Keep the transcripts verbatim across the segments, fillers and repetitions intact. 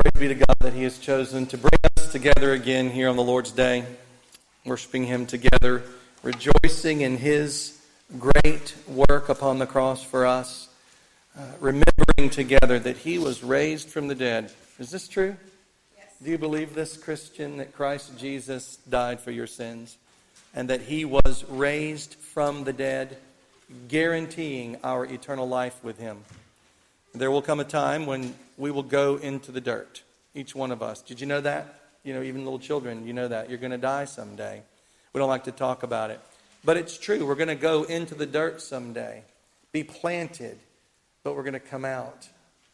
Praise be to God that He has chosen to bring us together again here on the Lord's Day, worshiping Him together, rejoicing in His great work upon the cross for us, uh, remembering together that He was raised from the dead. Is this true? Yes. Do you believe this, Christian, that Christ Jesus died for your sins and that He was raised from the dead, guaranteeing our eternal life with Him? There will come a time when we will go into the dirt, each one of us. Did you know that? You know, even little children, you know that. You're going to die someday. We don't like to talk about it. But it's true. We're going to go into the dirt someday, be planted, but we're going to come out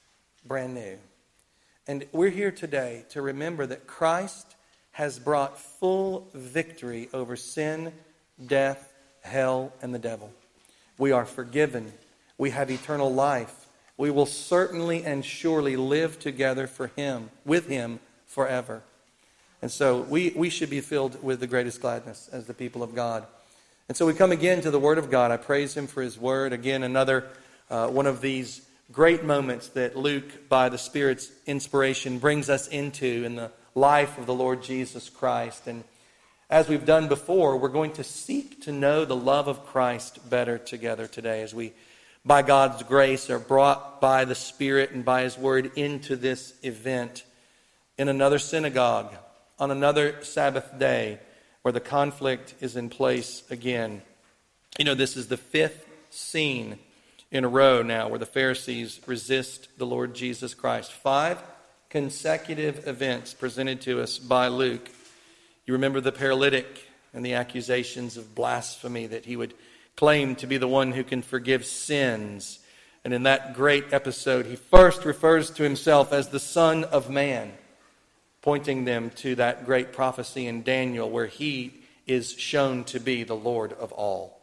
brand new. And we're here today to remember that Christ has brought full victory over sin, death, hell, and the devil. We are forgiven. We have eternal life. We will certainly and surely live together for Him, with Him forever. And so we, we should be filled with the greatest gladness as the people of God. And so we come again to the Word of God. I praise Him for His Word. Again, another uh, one of these great moments that Luke, by the Spirit's inspiration, brings us into in the life of the Lord Jesus Christ. And as we've done before, we're going to seek to know the love of Christ better together today as we, by God's grace, are brought by the Spirit and by His Word into this event in another synagogue on another Sabbath day where the conflict is in place again. You know, this is the fifth scene in a row now where the Pharisees resist the Lord Jesus Christ. Five consecutive events presented to us by Luke. You remember the paralytic and the accusations of blasphemy that he would claim to be the one who can forgive sins. And in that great episode, he first refers to himself as the Son of Man, pointing them to that great prophecy in Daniel where he is shown to be the Lord of all.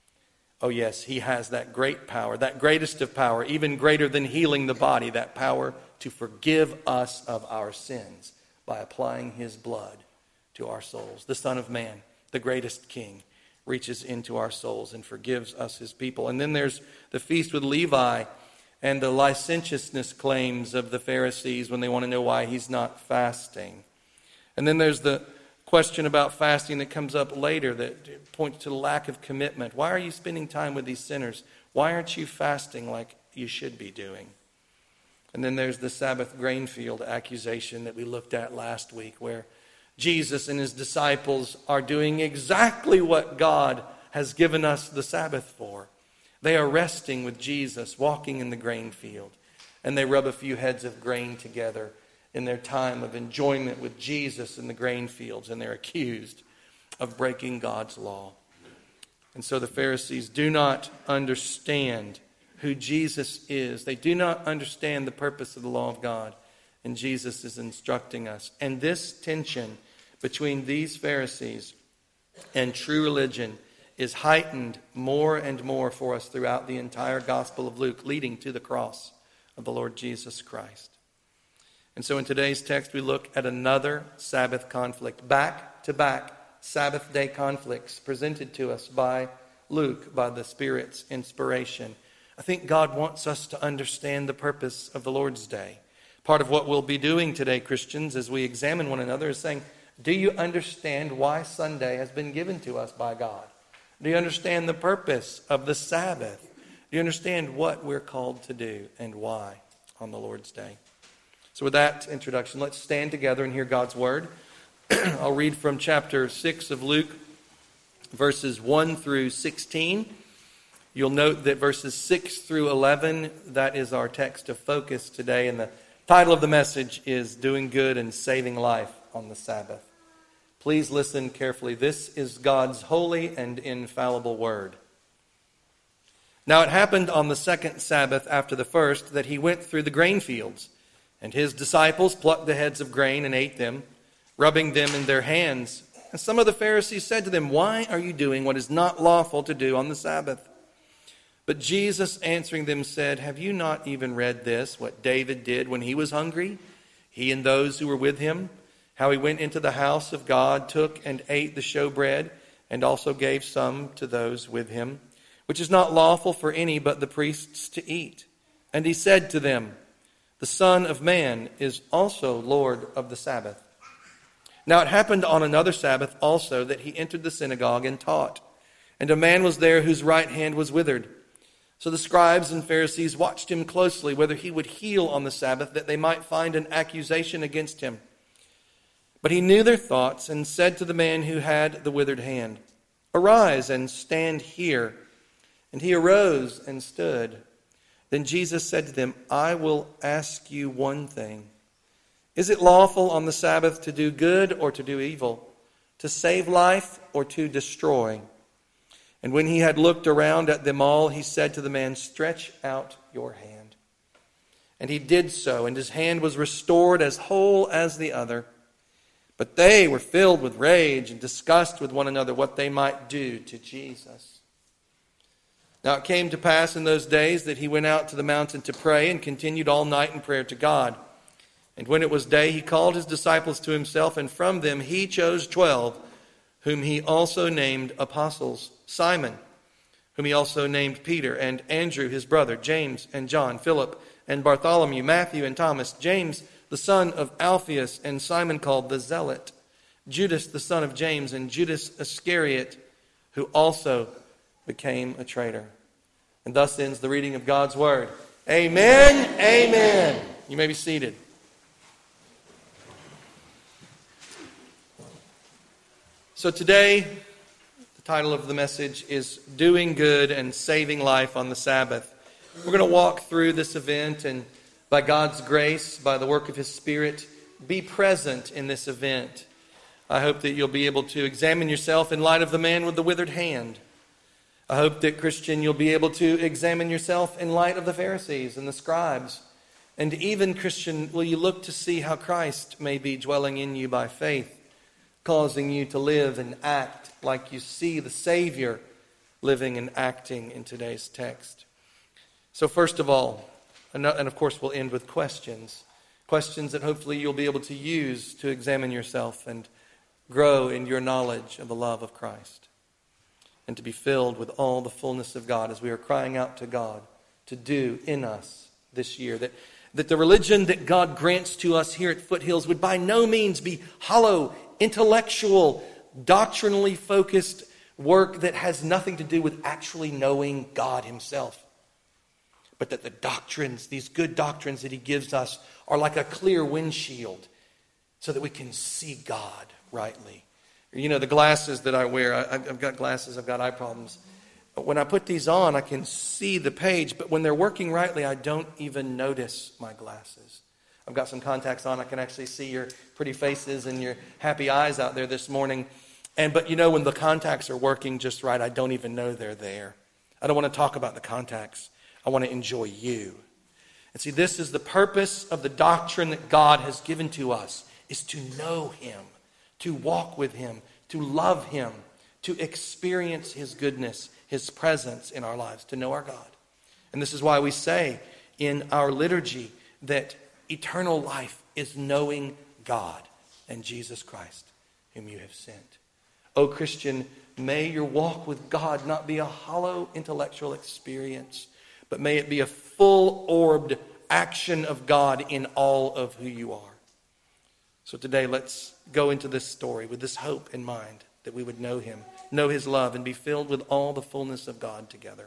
Oh yes, He has that great power, that greatest of power, even greater than healing the body, that power to forgive us of our sins by applying His blood to our souls. The Son of Man, the greatest King, reaches into our souls and forgives us, His people. And then there's the feast with Levi and the licentiousness claims of the Pharisees when they want to know why He's not fasting. And then there's the question about fasting that comes up later that points to the lack of commitment. Why are you spending time with these sinners? Why aren't you fasting like you should be doing? And then there's the Sabbath grain field accusation that we looked at last week, where Jesus and His disciples are doing exactly what God has given us the Sabbath for. They are resting with Jesus, walking in the grain field. And they rub a few heads of grain together in their time of enjoyment with Jesus in the grain fields. And they're accused of breaking God's law. And so the Pharisees do not understand who Jesus is. They do not understand the purpose of the law of God. And Jesus is instructing us. And this tension between these Pharisees and true religion is heightened more and more for us throughout the entire Gospel of Luke, leading to the cross of the Lord Jesus Christ. And so in today's text, we look at another Sabbath conflict, back-to-back Sabbath day conflicts presented to us by Luke, by the Spirit's inspiration. I think God wants us to understand the purpose of the Lord's Day. Part of what we'll be doing today, Christians, as we examine one another, is saying, do you understand why Sunday has been given to us by God? Do you understand the purpose of the Sabbath? Do you understand what we're called to do and why on the Lord's Day? So with that introduction, let's stand together and hear God's Word. I'll read from chapter six of Luke, verses one through sixteen. You'll note that verses six through eleven, that is our text of focus today. And the title of the message is Doing Good and Saving Life on the Sabbath. Please listen carefully. This is God's holy and infallible word. Now it happened on the second Sabbath after the first that He went through the grain fields, and His disciples plucked the heads of grain and ate them, rubbing them in their hands. And some of the Pharisees said to them, "Why are you doing what is not lawful to do on the Sabbath?" But Jesus answering them said, "Have you not even read this, what David did when he was hungry, he and those who were with him? How he went into the house of God, took and ate the showbread, and also gave some to those with him, which is not lawful for any but the priests to eat. And He said to them, the Son of Man is also Lord of the Sabbath." Now it happened on another Sabbath also that he entered the synagogue and taught. And a man was there whose right hand was withered. So the scribes and Pharisees watched him closely, whether he would heal on the Sabbath, that they might find an accusation against him. But he knew their thoughts and said to the man who had the withered hand, "Arise and stand here." And he arose and stood. Then Jesus said to them, "I will ask you one thing. Is it lawful on the Sabbath to do good or to do evil, to save life or to destroy?" And when he had looked around at them all, he said to the man, "Stretch out your hand." And he did so, and his hand was restored as whole as the other. But they were filled with rage and discussed with one another what they might do to Jesus. Now it came to pass in those days that he went out to the mountain to pray and continued all night in prayer to God. And when it was day, he called his disciples to himself, and from them he chose twelve, whom he also named apostles: Simon, whom he also named Peter, and Andrew his brother, James and John, Philip and Bartholomew, Matthew and Thomas, James the son of Alphaeus, and Simon called the Zealot, Judas the son of James, and Judas Iscariot, who also became a traitor. And thus ends the reading of God's word. Amen, amen. You may be seated. So today, the title of the message is Doing Good and Saving Life on the Sabbath. We're going to walk through this event, and by God's grace, by the work of His Spirit, be present in this event. I hope that you'll be able to examine yourself in light of the man with the withered hand. I hope that, Christian, you'll be able to examine yourself in light of the Pharisees and the scribes. And even, Christian, will you look to see how Christ may be dwelling in you by faith, causing you to live and act like you see the Savior living and acting in today's text. So first of all, and of course we'll end with questions. Questions that hopefully you'll be able to use to examine yourself and grow in your knowledge of the love of Christ. And to be filled with all the fullness of God as we are crying out to God to do in us this year. That, that the religion that God grants to us here at Foothills would by no means be hollow, intellectual, doctrinally focused work that has nothing to do with actually knowing God Himself. But that the doctrines, these good doctrines that He gives us, are like a clear windshield so that we can see God rightly. You know, the glasses that I wear, I, I've got glasses, I've got eye problems. But when I put these on, I can see the page. But when they're working rightly, I don't even notice my glasses. I've got some contacts on. I can actually see your pretty faces and your happy eyes out there this morning. And But you know, when the contacts are working just right, I don't even know they're there. I don't want to talk about the contacts. I want to enjoy you. And see, this is the purpose of the doctrine that God has given to us, is to know Him, to walk with Him, to love Him, to experience His goodness, His presence in our lives, to know our God. And this is why we say in our liturgy that eternal life is knowing God and Jesus Christ, whom you have sent. O Christian, may your walk with God not be a hollow intellectual experience, but may it be a full-orbed action of God in all of who you are. So today, let's go into this story with this hope in mind, that we would know Him, know His love, and be filled with all the fullness of God together.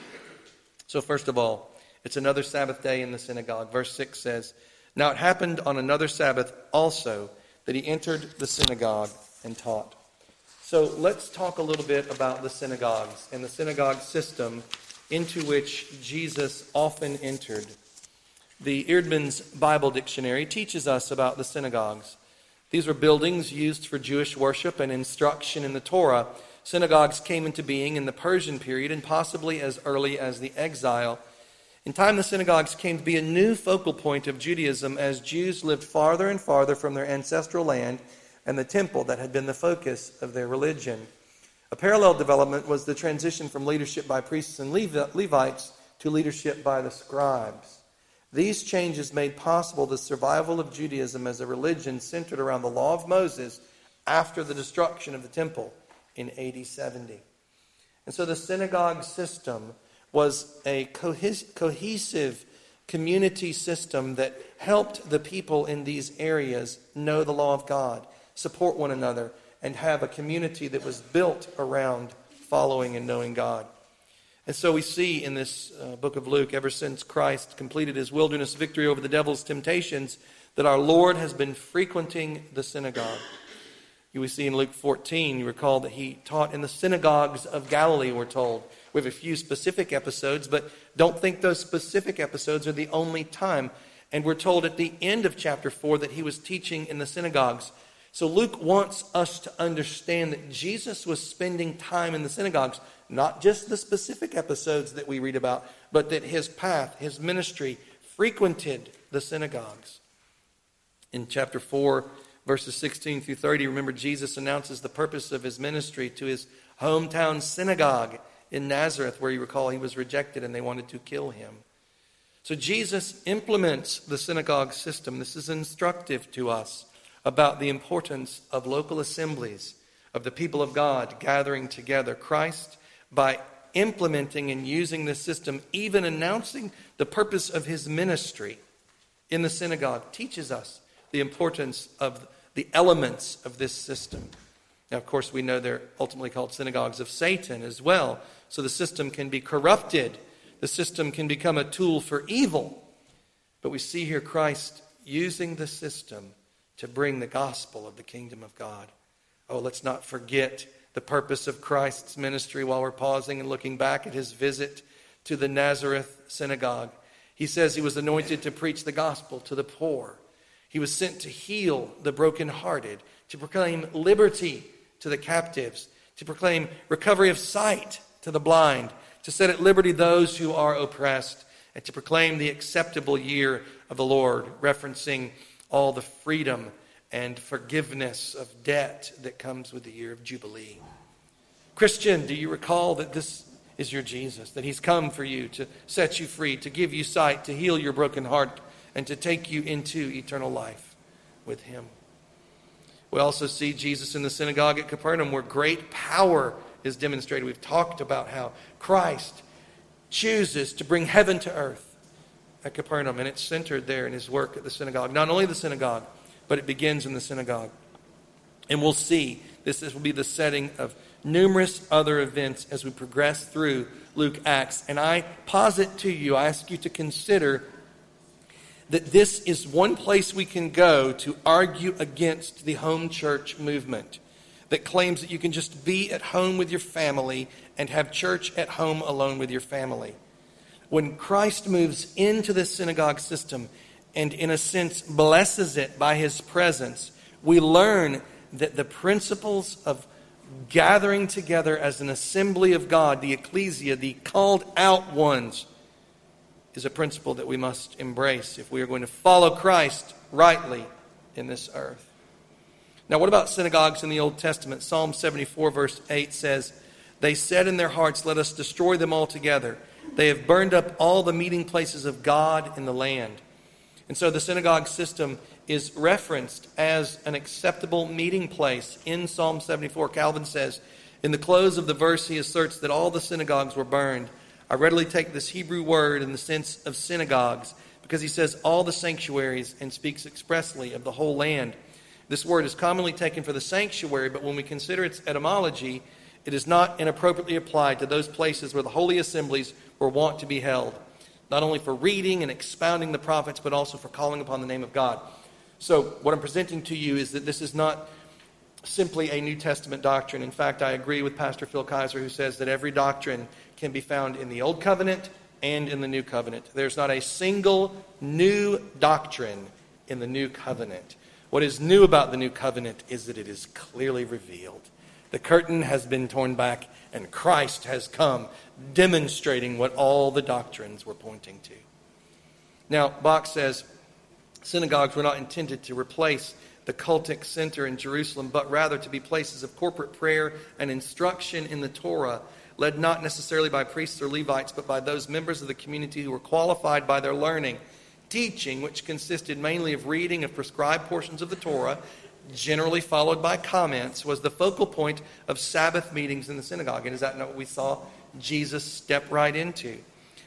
So first of all, it's another Sabbath day in the synagogue. Verse six says, "Now it happened on another Sabbath also that He entered the synagogue and taught." So let's talk a little bit about the synagogues and the synagogue system into which Jesus often entered. The Eerdmans Bible Dictionary teaches us about the synagogues. These were buildings used for Jewish worship and instruction in the Torah. Synagogues came into being in the Persian period and possibly as early as the exile. In time, the synagogues came to be a new focal point of Judaism as Jews lived farther and farther from their ancestral land and the temple that had been the focus of their religion. A parallel development was the transition from leadership by priests and Levites to leadership by the scribes. These changes made possible the survival of Judaism as a religion centered around the law of Moses after the destruction of the temple in A D seventy. And so the synagogue system was a cohesive community system that helped the people in these areas know the law of God, support one another, and have a community that was built around following and knowing God. And so we see in this uh, book of Luke, ever since Christ completed his wilderness victory over the devil's temptations, that our Lord has been frequenting the synagogue. We see in Luke fourteen, you recall that he taught in the synagogues of Galilee, we're told. We have a few specific episodes, but don't think those specific episodes are the only time. And we're told at the end of chapter four that he was teaching in the synagogues. So Luke wants us to understand that Jesus was spending time in the synagogues, not just the specific episodes that we read about, but that his path, his ministry, frequented the synagogues. In chapter four, verses sixteen through thirty, remember Jesus announces the purpose of his ministry to his hometown synagogue in Nazareth, where you recall he was rejected and they wanted to kill him. So Jesus implements the synagogue system. This is instructive to us about the importance of local assemblies, of the people of God gathering together. Christ, by implementing and using this system, even announcing the purpose of his ministry in the synagogue, teaches us the importance of the elements of this system. Now, of course, we know they're ultimately called synagogues of Satan as well. So the system can be corrupted. The system can become a tool for evil. But we see here Christ using the system to bring the gospel of the kingdom of God. Oh, let's not forget the purpose of Christ's ministry while we're pausing and looking back at his visit to the Nazareth synagogue. He says he was anointed to preach the gospel to the poor. He was sent to heal the brokenhearted, to proclaim liberty to the captives, to proclaim recovery of sight to the blind, to set at liberty those who are oppressed, and to proclaim the acceptable year of the Lord, referencing all the freedom and forgiveness of debt that comes with the year of Jubilee. Christian, do you recall that this is your Jesus, that he's come for you to set you free, to give you sight, to heal your broken heart, and to take you into eternal life with him? We also see Jesus in the synagogue at Capernaum, where great power is demonstrated. We've talked about how Christ chooses to bring heaven to earth at Capernaum, and it's centered there in his work at the synagogue. Not only the synagogue, but it begins in the synagogue. And we'll see this, this will be the setting of numerous other events as we progress through Luke Acts. And I posit to you, I ask you to consider that this is one place we can go to argue against the home church movement that claims that you can just be at home with your family and have church at home alone with your family. When Christ moves into this synagogue system and in a sense blesses it by his presence, we learn that the principles of gathering together as an assembly of God, the ecclesia, the called out ones, is a principle that we must embrace if we are going to follow Christ rightly in this earth. Now, what about synagogues in the Old Testament? Psalm seventy-four verse eight says, "They said in their hearts, let us destroy them altogether. They have burned up all the meeting places of God in the land." And so the synagogue system is referenced as an acceptable meeting place in Psalm seventy-four. Calvin says, in the close of the verse, he asserts that all the synagogues were burned. I readily take this Hebrew word in the sense of synagogues because he says all the sanctuaries and speaks expressly of the whole land. This word is commonly taken for the sanctuary, but when we consider its etymology, it is not inappropriately applied to those places where the holy assemblies were wont to be held, not only for reading and expounding the prophets, but also for calling upon the name of God. So what I'm presenting to you is that this is not simply a New Testament doctrine. In fact, I agree with Pastor Phil Kaiser, who says that every doctrine can be found in the Old Covenant and in the New Covenant. There's not a single new doctrine in the New Covenant. What is new about the New Covenant is that it is clearly revealed. The curtain has been torn back and Christ has come, demonstrating what all the doctrines were pointing to. Now, Bach says, synagogues were not intended to replace the cultic center in Jerusalem, but rather to be places of corporate prayer and instruction in the Torah, led not necessarily by priests or Levites, but by those members of the community who were qualified by their learning. Teaching, which consisted mainly of reading of prescribed portions of the Torah, generally followed by comments, was the focal point of Sabbath meetings in the synagogue. And is that not what we saw Jesus step right into?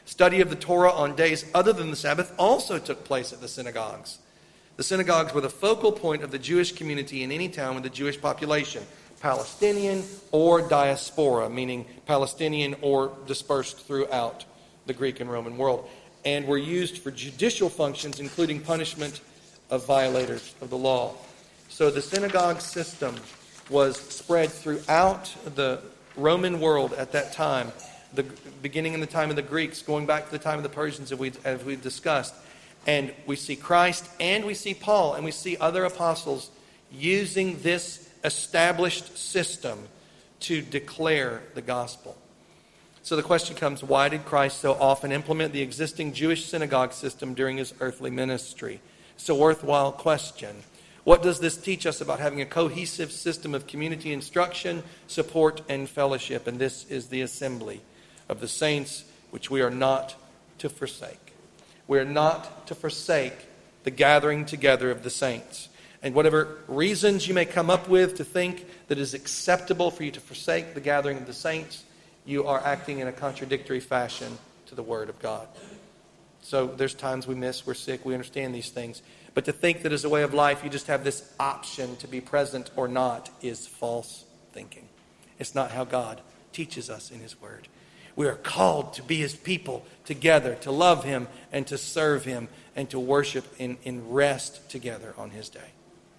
Study of the Torah on days other than the Sabbath also took place at the synagogues. The synagogues were the focal point of the Jewish community in any town with a Jewish population, Palestinian or diaspora, meaning Palestinian or dispersed throughout the Greek and Roman world, and were used for judicial functions, including punishment of violators of the law. So the synagogue system was spread throughout the Roman world at that time, the beginning in the time of the Greeks, going back to the time of the Persians, as, we, as we've discussed. And we see Christ and we see Paul and we see other apostles using this established system to declare the gospel. So the question comes, why did Christ so often implement the existing Jewish synagogue system during his earthly ministry? It's a worthwhile question. What does this teach us about having a cohesive system of community instruction, support, and fellowship? And this is the assembly of the saints, which we are not to forsake. We are not to forsake the gathering together of the saints. And whatever reasons you may come up with to think that it is acceptable for you to forsake the gathering of the saints, you are acting in a contradictory fashion to the Word of God. So there's times we miss, we're sick, we understand these things. But to think that as a way of life you just have this option to be present or not is false thinking. It's not how God teaches us in His Word. We are called to be His people together, to love Him and to serve Him and to worship in, in rest together on His day.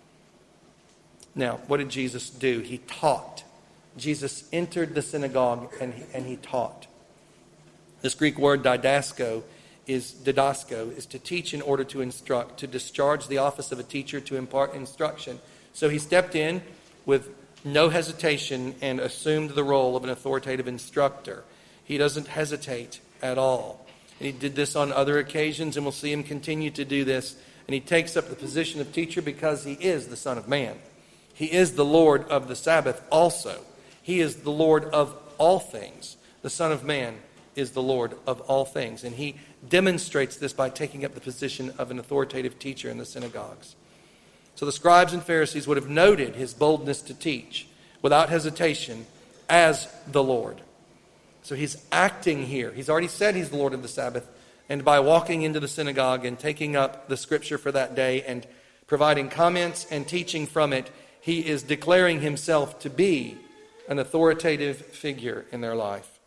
Now, what did Jesus do? He taught. Jesus entered the synagogue and he, and he taught. This Greek word didasko is didasko, is to teach in order to instruct, to discharge the office of a teacher, to impart instruction. So he stepped in with no hesitation and assumed the role of an authoritative instructor. He doesn't hesitate at all. And he did this on other occasions, and we'll see him continue to do this. And he takes up the position of teacher because he is the Son of Man. He is the Lord of the Sabbath also. He is the Lord of all things. The Son of Man is the Lord of all things. And he demonstrates this by taking up the position of an authoritative teacher in the synagogues. So the scribes and Pharisees would have noted his boldness to teach without hesitation as the Lord. So he's acting here. He's already said he's the Lord of the Sabbath. And by walking into the synagogue and taking up the scripture for that day and providing comments and teaching from it, he is declaring himself to be an authoritative figure in their life.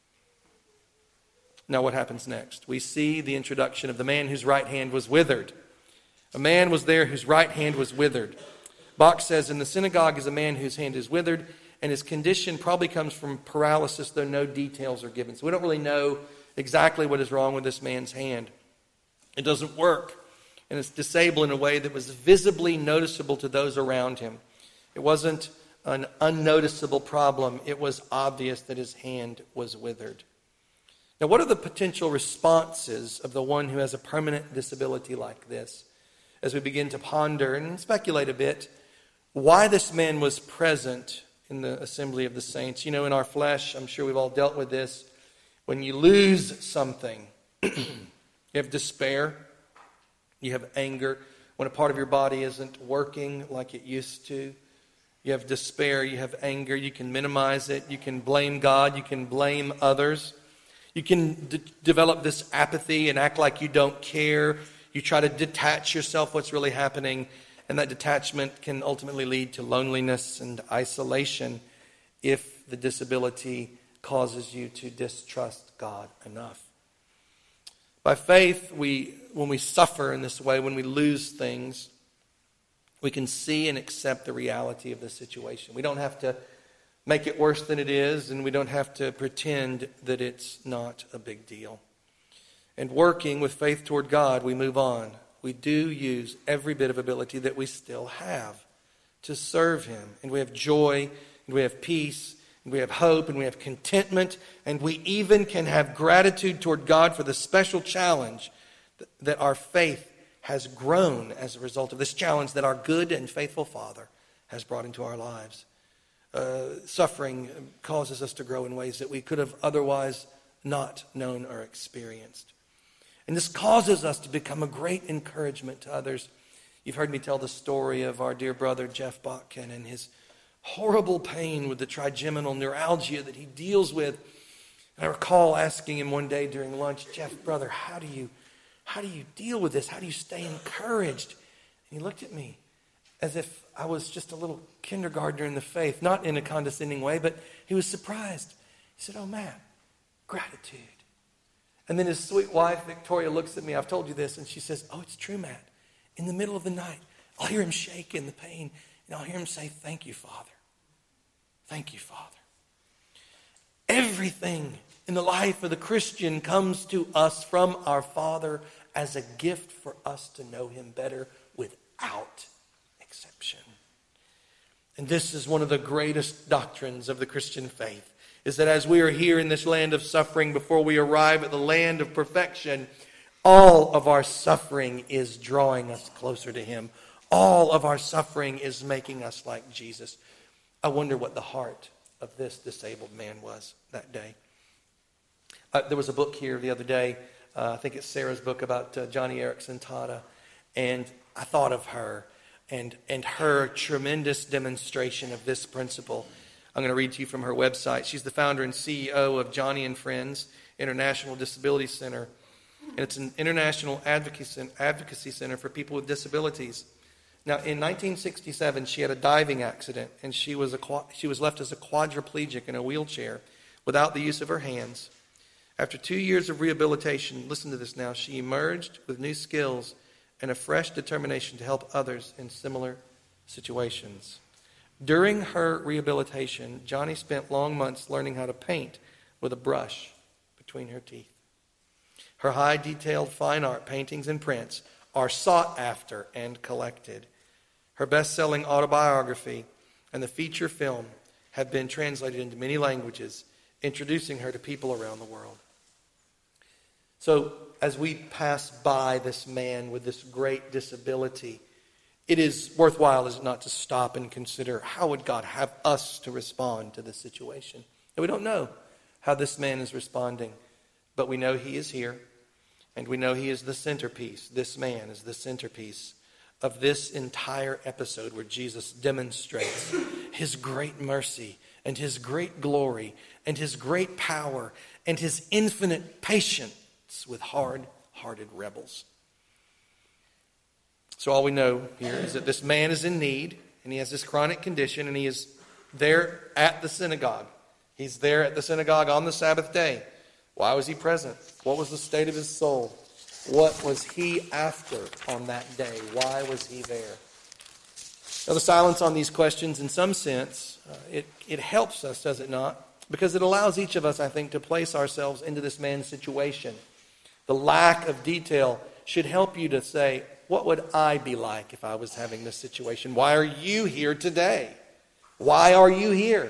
Now what happens next? We see the introduction of the man whose right hand was withered. A man was there whose right hand was withered. Bach says, in the synagogue is a man whose hand is withered, and his condition probably comes from paralysis, though no details are given. So we don't really know exactly what is wrong with this man's hand. It doesn't work, and it's disabled in a way that was visibly noticeable to those around him. It wasn't an unnoticeable problem. It was obvious that his hand was withered. Now, what are the potential responses of the one who has a permanent disability like this? As we begin to ponder and speculate a bit, why this man was present in the assembly of the saints. You know, in our flesh, I'm sure we've all dealt with this. When you lose something, you have despair, you have anger. When a part of your body isn't working like it used to, you have despair, you have anger. You can minimize it. You can blame God. You can blame others. You can d- develop this apathy and act like you don't care. You try to detach yourself what's really happening. And that detachment can ultimately lead to loneliness and isolation if the disability causes you to distrust God enough. By faith, we when we suffer in this way, when we lose things, we can see and accept the reality of the situation. We don't have to make it worse than it is, and we don't have to pretend that it's not a big deal. And working with faith toward God, we move on. We do use every bit of ability that we still have to serve Him. And we have joy, and we have peace, and we have hope, and we have contentment, and we even can have gratitude toward God for the special challenge that our faith has grown as a result of this challenge that our good and faithful Father has brought into our lives. Uh, suffering causes us to grow in ways that we could have otherwise not known or experienced. And this causes us to become a great encouragement to others. You've heard me tell the story of our dear brother Jeff Botkin and his horrible pain with the trigeminal neuralgia that he deals with. And I recall asking him one day during lunch, Jeff, brother, how do you, how do you deal with this? How do you stay encouraged? And he looked at me as if I was just a little kindergartner in the faith, not in a condescending way, but he was surprised. He said, oh, Matt, gratitude. And then his sweet wife, Victoria, looks at me. I've told you this. And she says, oh, it's true, Matt. In the middle of the night, I'll hear him shake in the pain. And I'll hear him say, thank you, Father. Thank you, Father. Everything in the life of the Christian comes to us from our Father as a gift for us to know him better without exception. And this is one of the greatest doctrines of the Christian faith, is that as we are here in this land of suffering, before we arrive at the land of perfection, all of our suffering is drawing us closer to him. All of our suffering is making us like Jesus. I wonder what the heart of this disabled man was that day. Uh, there was a book here the other day. Uh, I think it's Sarah's book about uh, Johnny Erickson Tada. And I thought of her and, and her tremendous demonstration of this principle. I'm going to read to you from her website. She's the founder and C E O of Johnny and Friends International Disability Center. And it's an international advocacy center for people with disabilities. Now, in nineteen sixty-seven, she had a diving accident, and she was a, she was left as a quadriplegic in a wheelchair without the use of her hands. After two years of rehabilitation, listen to this now, she emerged with new skills and a fresh determination to help others in similar situations. During her rehabilitation, Johnny spent long months learning how to paint with a brush between her teeth. Her high-detailed fine art paintings and prints are sought after and collected. Her best-selling autobiography and the feature film have been translated into many languages, introducing her to people around the world. So, as we pass by this man with this great disability, it is worthwhile, is it not, to stop and consider, how would God have us to respond to this situation? And we don't know how this man is responding, but we know he is here, and we know he is the centerpiece. This man is the centerpiece of this entire episode where Jesus demonstrates his great mercy and his great glory and his great power and his infinite patience with hard-hearted rebels. So all we know here is that this man is in need, and he has this chronic condition, and he is there at the synagogue. He's there at the synagogue on the Sabbath day. Why was he present? What was the state of his soul? What was he after on that day? Why was he there? Now, the silence on these questions, in some sense, uh, it, it helps us, does it not? Because it allows each of us, I think, to place ourselves into this man's situation. The lack of detail should help you to say, what would I be like if I was having this situation? Why are you here today? Why are you here?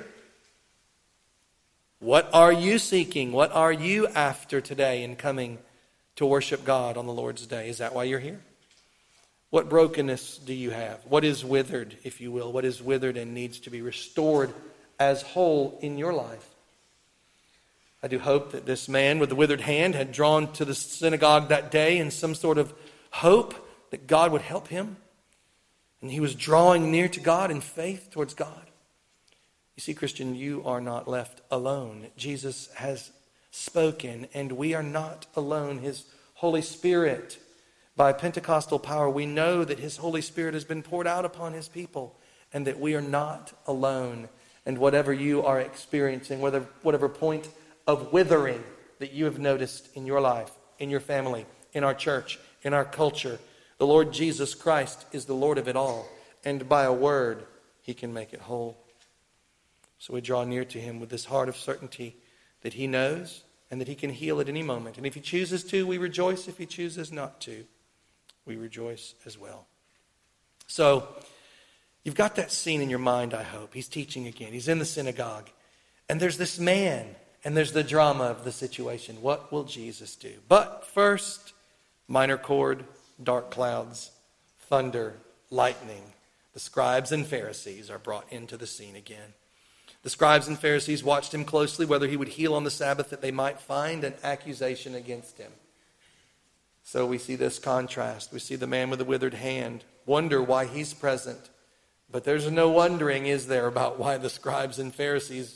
What are you seeking? What are you after today in coming to worship God on the Lord's day? Is that why you're here? What brokenness do you have? What is withered, if you will? What is withered and needs to be restored as whole in your life? I do hope that this man with the withered hand had drawn to the synagogue that day in some sort of hope that God would help him. And he was drawing near to God in faith towards God. You see, Christian, you are not left alone. Jesus has spoken, and we are not alone. His Holy Spirit, by Pentecostal power, we know that his Holy Spirit has been poured out upon his people, and that we are not alone. And whatever you are experiencing, whether whatever point of withering that you have noticed in your life, in your family, in our church, in our culture, the Lord Jesus Christ is the Lord of it all. And by a word, he can make it whole. So we draw near to him with this heart of certainty that he knows and that he can heal at any moment. And if he chooses to, we rejoice. If he chooses not to, we rejoice as well. So you've got that scene in your mind, I hope. He's teaching again. He's in the synagogue. And there's this man, and there's the drama of the situation. What will Jesus do? But first, minor chord, dark clouds, thunder, lightning. The scribes and Pharisees are brought into the scene again. The scribes and Pharisees watched him closely, whether he would heal on the Sabbath, that they might find an accusation against him. So we see this contrast. We see the man with the withered hand, wonder why he's present. But there's no wondering, is there, about why the scribes and Pharisees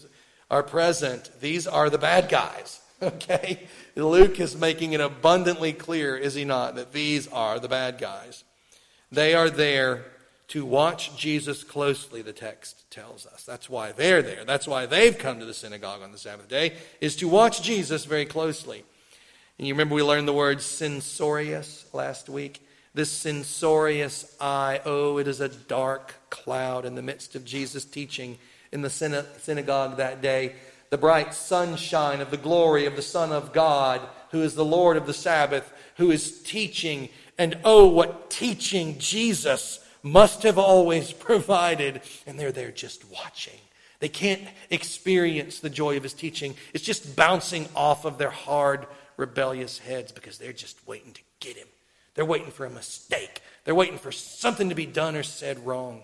are present. These are the bad guys, okay? Luke is making it abundantly clear, is he not, that these are the bad guys. They are there to watch Jesus closely, the text tells us. That's why they're there. That's why they've come to the synagogue on the Sabbath day, is to watch Jesus very closely. And you remember we learned the word censorious last week? This censorious eye, oh, it is a dark cloud in the midst of Jesus' teaching in the synagogue that day. The bright sunshine of the glory of the Son of God, who is the Lord of the Sabbath, who is teaching. And oh, what teaching Jesus must have always provided. And they're there just watching. They can't experience the joy of his teaching. It's just bouncing off of their hard, rebellious heads because they're just waiting to get him. They're waiting for a mistake. They're waiting for something to be done or said wrong.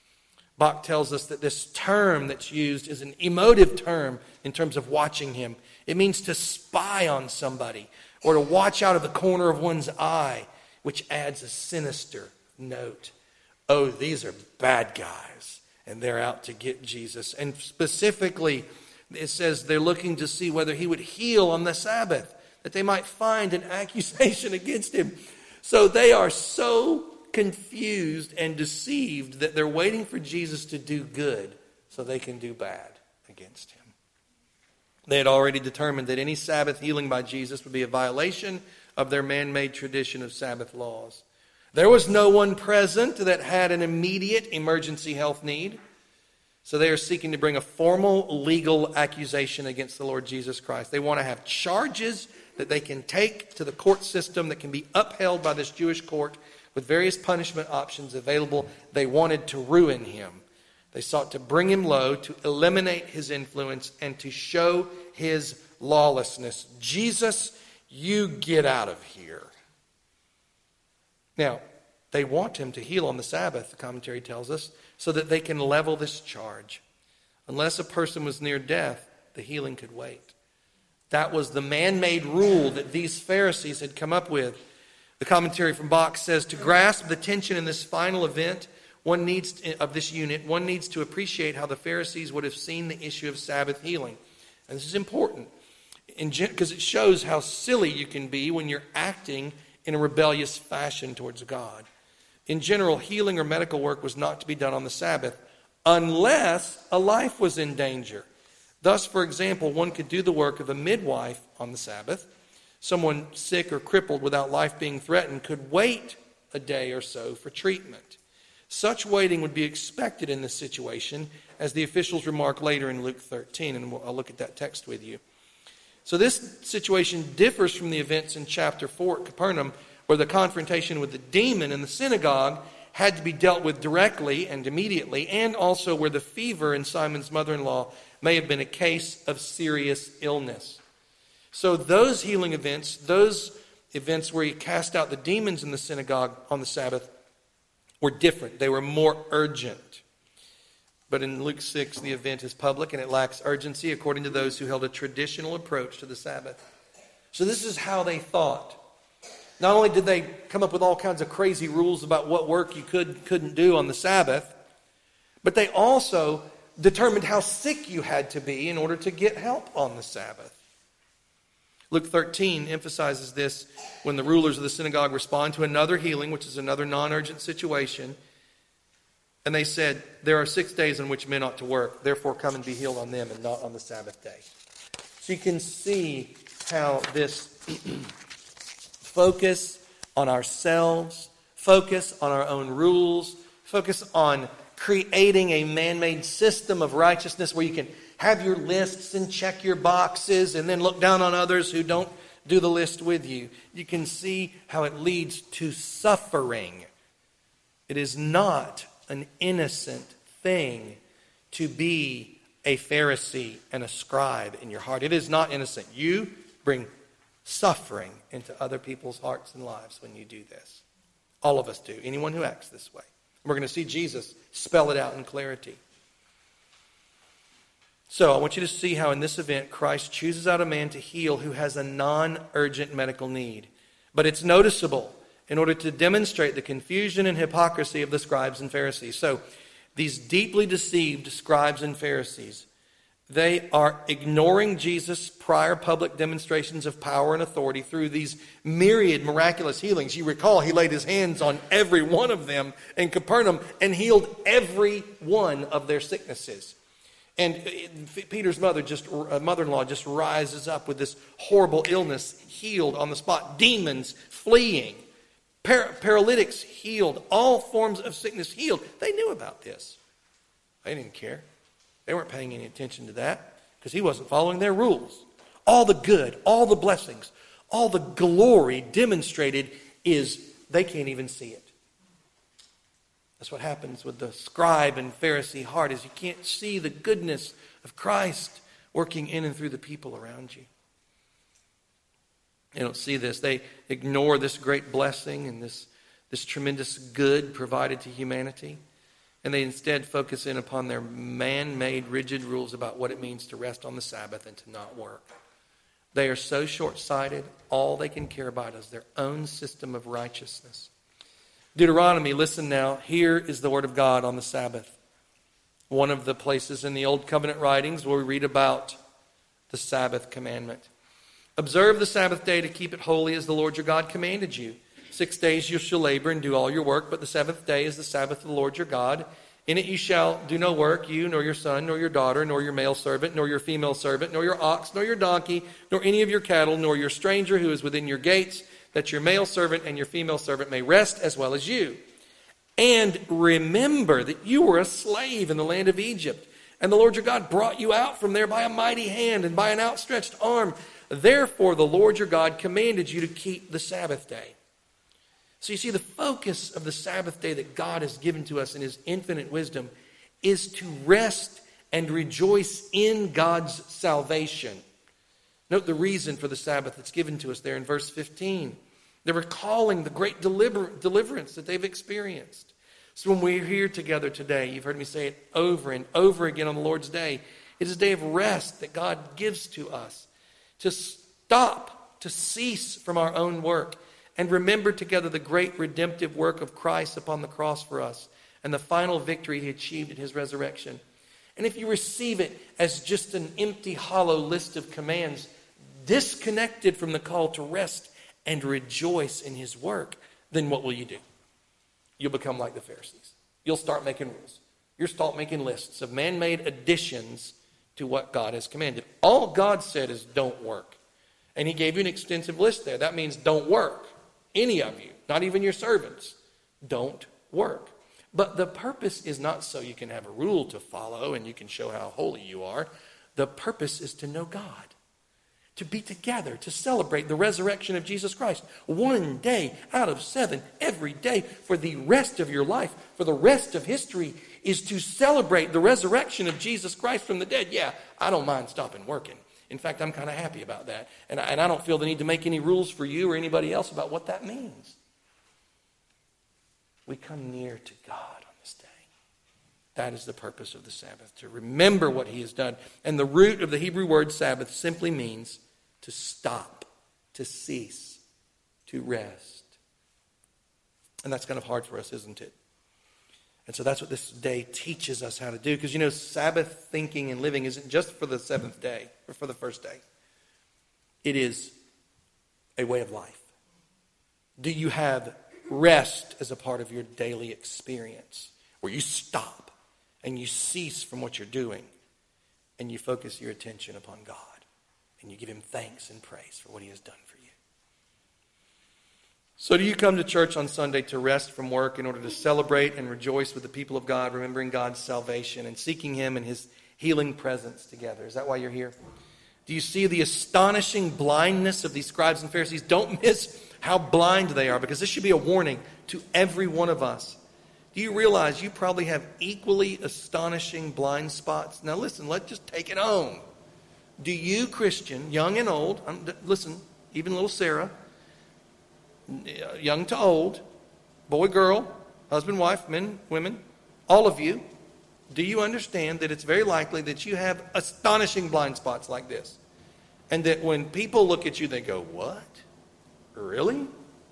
Bach tells us that this term that's used is an emotive term in terms of watching him. It means to spy on somebody or to watch out of the corner of one's eye, which adds a sinister note. Oh, these are bad guys, and they're out to get Jesus. And specifically, it says they're looking to see whether he would heal on the Sabbath, that they might find an accusation against him. So they are so confused and deceived that they're waiting for Jesus to do good so they can do bad against him. They had already determined that any Sabbath healing by Jesus would be a violation of their man-made tradition of Sabbath laws. There was no one present that had an immediate emergency health need. So they are seeking to bring a formal legal accusation against the Lord Jesus Christ. They want to have charges that they can take to the court system that can be upheld by this Jewish court with various punishment options available. They wanted to ruin him. They sought to bring him low, to eliminate his influence, and to show his lawlessness. Jesus, you get out of here. Now, they want him to heal on the Sabbath, the commentary tells us, so that they can level this charge. Unless a person was near death, the healing could wait. That was the man-made rule that these Pharisees had come up with. The commentary from Bach says, to grasp the tension in this final event, one needs to, of this unit, one needs to appreciate how the Pharisees would have seen the issue of Sabbath healing. And this is important because it shows how silly you can be when you're acting in a rebellious fashion towards God. In general, healing or medical work was not to be done on the Sabbath unless a life was in danger. Thus, for example, one could do the work of a midwife on the Sabbath. Someone sick or crippled without life being threatened could wait a day or so for treatment. Such waiting would be expected in this situation, as the officials remark later in Luke thirteen, and I'll look at that text with you. So this situation differs from the events in chapter four at Capernaum, where the confrontation with the demon in the synagogue had to be dealt with directly and immediately, and also where the fever in Simon's mother-in-law may have been a case of serious illness. So those healing events, those events where he cast out the demons in the synagogue on the Sabbath, were different. They were more urgent. But in Luke six, the event is public and it lacks urgency according to those who held a traditional approach to the Sabbath. So this is how they thought. Not only did they come up with all kinds of crazy rules about what work you could, couldn't do on the Sabbath, but they also determined how sick you had to be in order to get help on the Sabbath. Luke thirteen emphasizes this when the rulers of the synagogue respond to another healing, which is another non-urgent situation. And they said, there are six days in which men ought to work. Therefore, come and be healed on them and not on the Sabbath day. So you can see how this focus on ourselves, focus on our own rules, focus on creating a man-made system of righteousness where you can have your lists and check your boxes and then look down on others who don't do the list with you. You can see how it leads to suffering. It is not an innocent thing to be a Pharisee and a scribe in your heart. It is not innocent. You bring suffering into other people's hearts and lives when you do this. All of us do. Anyone who acts this way. We're going to see Jesus spell it out in clarity. So I want you to see how in this event Christ chooses out a man to heal who has a non-urgent medical need. But it's noticeable in order to demonstrate the confusion and hypocrisy of the scribes and Pharisees. So these deeply deceived scribes and Pharisees, They are ignoring Jesus' prior public demonstrations of power and authority through these myriad miraculous healings. You recall, he laid his hands on every one of them in Capernaum and healed every one of their sicknesses. And Peter's mother, just uh, mother-in-law, just rises up with this horrible illness, healed on the spot. Demons fleeing, Par- paralytics healed, all forms of sickness healed. They knew about this. They didn't care. They weren't paying any attention to that because he wasn't following their rules. All the good, all the blessings, all the glory demonstrated is they can't even see it. That's what happens with the scribe and Pharisee heart, is you can't see the goodness of Christ working in and through the people around you. They don't see this. They ignore this great blessing and this, this tremendous good provided to humanity. And they instead focus in upon their man-made rigid rules about what it means to rest on the Sabbath and to not work. They are so short-sighted, all they can care about is their own system of righteousness. Deuteronomy, listen now, here is the word of God on the Sabbath. One of the places in the Old Covenant writings where we read about the Sabbath commandment. Observe the Sabbath day to keep it holy as the Lord your God commanded you. Six days you shall labor and do all your work, but the seventh day is the Sabbath of the Lord your God. In it you shall do no work, you, nor your son, nor your daughter, nor your male servant, nor your female servant, nor your ox, nor your donkey, nor any of your cattle, nor your stranger who is within your gates, that your male servant and your female servant may rest as well as you. And remember that you were a slave in the land of Egypt, and the Lord your God brought you out from there by a mighty hand and by an outstretched arm. Therefore the Lord your God commanded you to keep the Sabbath day. So you see, the focus of the Sabbath day that God has given to us in his infinite wisdom is to rest and rejoice in God's salvation. Note the reason for the Sabbath that's given to us there in verse fifteen. They're recalling the great deliver- deliverance that they've experienced. So when we're here together today, you've heard me say it over and over again on the Lord's day, it is a day of rest that God gives to us. To stop, to cease from our own work, and remember together the great redemptive work of Christ upon the cross for us and the final victory he achieved in his resurrection. And if you receive it as just an empty, hollow list of commands, disconnected from the call to rest and rejoice in his work, then what will you do? You'll become like the Pharisees. You'll start making rules. You'll start making lists of man-made additions to what God has commanded. All God said is don't work. And he gave you an extensive list there. That means don't work. Any of you, not even your servants, don't work. But the purpose is not so you can have a rule to follow and you can show how holy you are. The purpose is to know God, to be together, to celebrate the resurrection of Jesus Christ. One day out of seven, every day, for the rest of your life, for the rest of history, is to celebrate the resurrection of Jesus Christ from the dead. Yeah, I don't mind stopping working. In fact, I'm kind of happy about that. And I, and I don't feel the need to make any rules for you or anybody else about what that means. We come near to God on this day. That is the purpose of the Sabbath, to remember what he has done. And the root of the Hebrew word Sabbath simply means to stop, to cease, to rest. And that's kind of hard for us, isn't it? And so that's what this day teaches us how to do. Because, you know, Sabbath thinking and living isn't just for the seventh day or for the first day. It is a way of life. Do you have rest as a part of your daily experience, where you stop and you cease from what you're doing and you focus your attention upon God and you give him thanks and praise for what he has done for you? So do you come to church on Sunday to rest from work in order to celebrate and rejoice with the people of God, remembering God's salvation and seeking him and his healing presence together? Is that why you're here? Do you see the astonishing blindness of these scribes and Pharisees? Don't miss how blind they are, because this should be a warning to every one of us. Do you realize you probably have equally astonishing blind spots? Now listen, let's just take it home. Do you, Christian, young and old, um, listen, even little Sarah, young to old, boy, girl, husband, wife, men, women, all of you, do you understand that it's very likely that you have astonishing blind spots like this? And that when people look at you, they go, what? Really?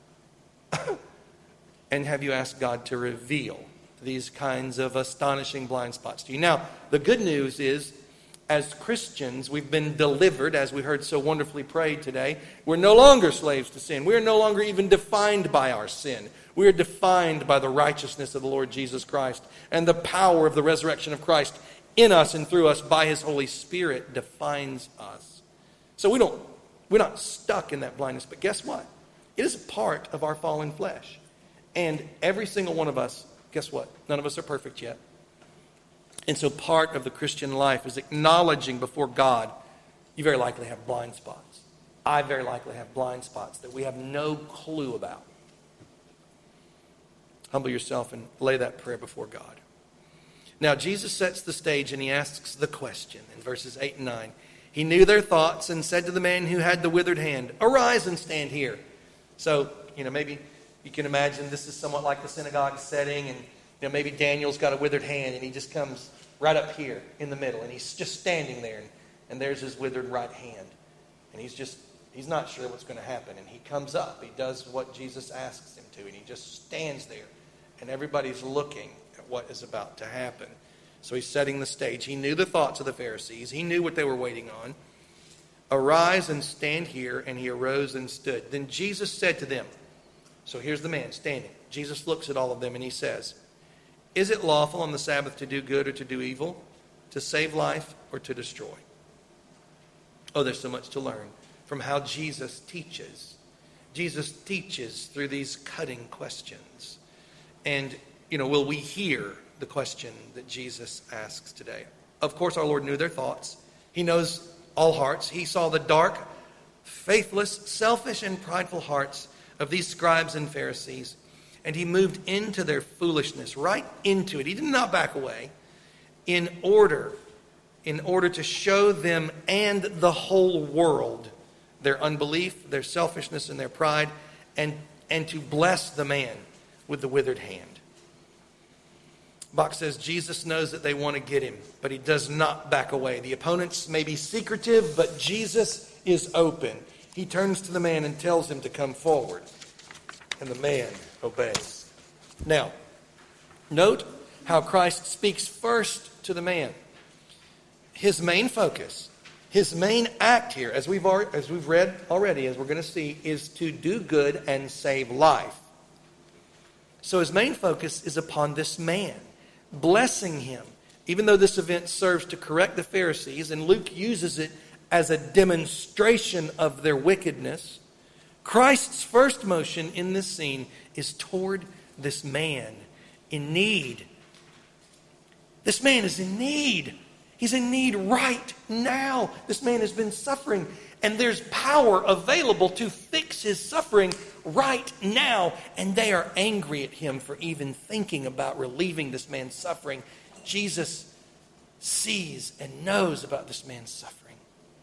And have you asked God to reveal these kinds of astonishing blind spots to you? Now, the good news is, as Christians, we've been delivered, as we heard so wonderfully prayed today. We're no longer slaves to sin. We are no longer even defined by our sin. We are defined by the righteousness of the Lord Jesus Christ, and the power of the resurrection of Christ in us and through us by His Holy Spirit defines us. So we don't, we're not stuck in that blindness. But guess what? It is a part of our fallen flesh. And every single one of us, guess what? None of us are perfect yet. And so part of the Christian life is acknowledging before God, you very likely have blind spots. I very likely have blind spots that we have no clue about. Humble yourself and lay that prayer before God. Now, Jesus sets the stage and He asks the question in verses eight and nine. He knew their thoughts and said to the man who had the withered hand, "Arise and stand here." So, you know, maybe you can imagine this is somewhat like the synagogue setting, and you know, maybe Daniel's got a withered hand and he just comes right up here in the middle, and he's just standing there, and, and there's his withered right hand. And he's just, he's not sure what's going to happen. And he comes up, he does what Jesus asks him to, and he just stands there. And everybody's looking at what is about to happen. So he's setting the stage. He knew the thoughts of the Pharisees. He knew what they were waiting on. "Arise and stand here." And he arose and stood. Then Jesus said to them, so here's the man standing. Jesus looks at all of them and He says, "Is it lawful on the Sabbath to do good or to do evil, to save life or to destroy?" Oh, there's so much to learn from how Jesus teaches. Jesus teaches through these cutting questions. And, you know, will we hear the question that Jesus asks today? Of course, our Lord knew their thoughts. He knows all hearts. He saw the dark, faithless, selfish, and prideful hearts of these scribes and Pharisees. And He moved into their foolishness, right into it. He did not back away in order, in order to show them and the whole world their unbelief, their selfishness, and their pride, and, and to bless the man with the withered hand. Bach says Jesus knows that they want to get him, but He does not back away. The opponents may be secretive, but Jesus is open. He turns to the man and tells him to come forward, and the man obeys. Now, note how Christ speaks first to the man. His main focus, His main act here, as we've already, as we've read already, as we're going to see, is to do good and save life. So His main focus is upon this man, blessing him. Even though this event serves to correct the Pharisees, and Luke uses it as a demonstration of their wickedness, Christ's first motion in this scene is toward this man in need. This man is in need. He's in need right now. This man has been suffering, and there's power available to fix his suffering right now. And they are angry at Him for even thinking about relieving this man's suffering. Jesus sees and knows about this man's suffering.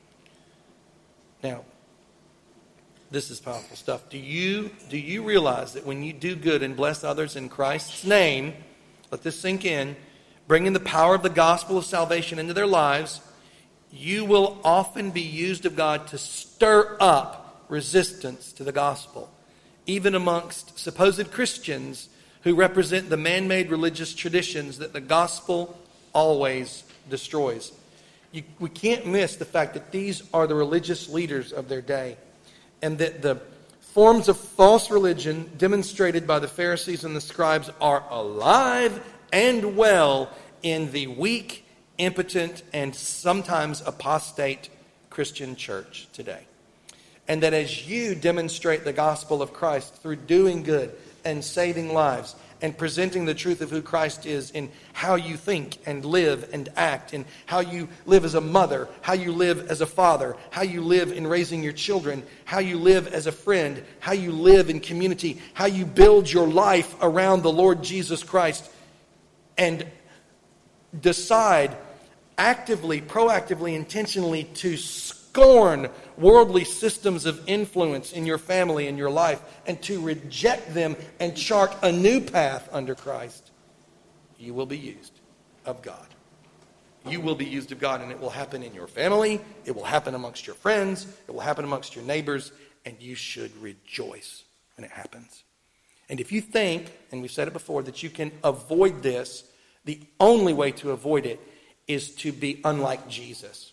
Now, this is powerful stuff. Do you, do you realize that when you do good and bless others in Christ's name, let this sink in, bringing the power of the gospel of salvation into their lives, you will often be used of God to stir up resistance to the gospel, even amongst supposed Christians who represent the man-made religious traditions that the gospel always destroys. You, we can't miss the fact that these are the religious leaders of their day, and that the forms of false religion demonstrated by the Pharisees and the scribes are alive and well in the weak, impotent, and sometimes apostate Christian church today. And that as you demonstrate the gospel of Christ through doing good and saving lives and presenting the truth of who Christ is in how you think and live and act, in how you live as a mother, how you live as a father, how you live in raising your children, how you live as a friend, how you live in community, how you build your life around the Lord Jesus Christ, and decide actively, proactively, intentionally to scorn worldly systems of influence in your family and your life, and to reject them and chart a new path under Christ, you will be used of God. You will be used of God, and it will happen in your family, it will happen amongst your friends, it will happen amongst your neighbors, and you should rejoice when it happens. And if you think, and we've said it before, that you can avoid this, the only way to avoid it is to be unlike Jesus.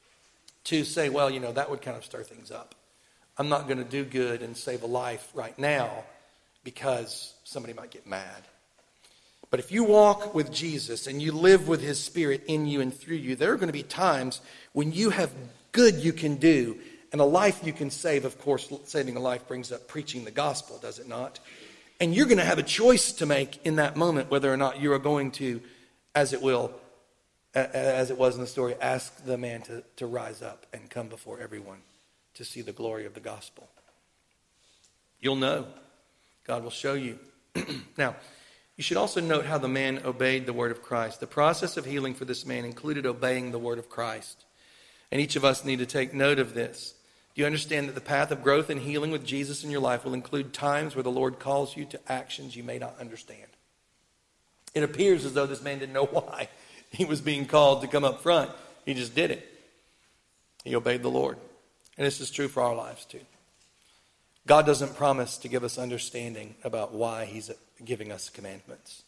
To say, well, you know, that would kind of stir things up. I'm not going to do good and save a life right now because somebody might get mad. But if you walk with Jesus and you live with his Spirit in you and through you, there are going to be times when you have good you can do and a life you can save. Of course, saving a life brings up preaching the gospel, does it not? And you're going to have a choice to make in that moment whether or not you are going to, as it will, as it was in the story, ask the man to, to rise up and come before everyone to see the glory of the gospel. You'll know. God will show you. Now, you should also note how the man obeyed the word of Christ. The process of healing for this man included obeying the word of Christ. And each of us need to take note of this. Do you understand that the path of growth and healing with Jesus in your life will include times where the Lord calls you to actions you may not understand? It appears as though this man didn't know why he was being called to come up front. He just did it. He obeyed the Lord. And this is true for our lives too. God doesn't promise to give us understanding about why he's giving us commandments.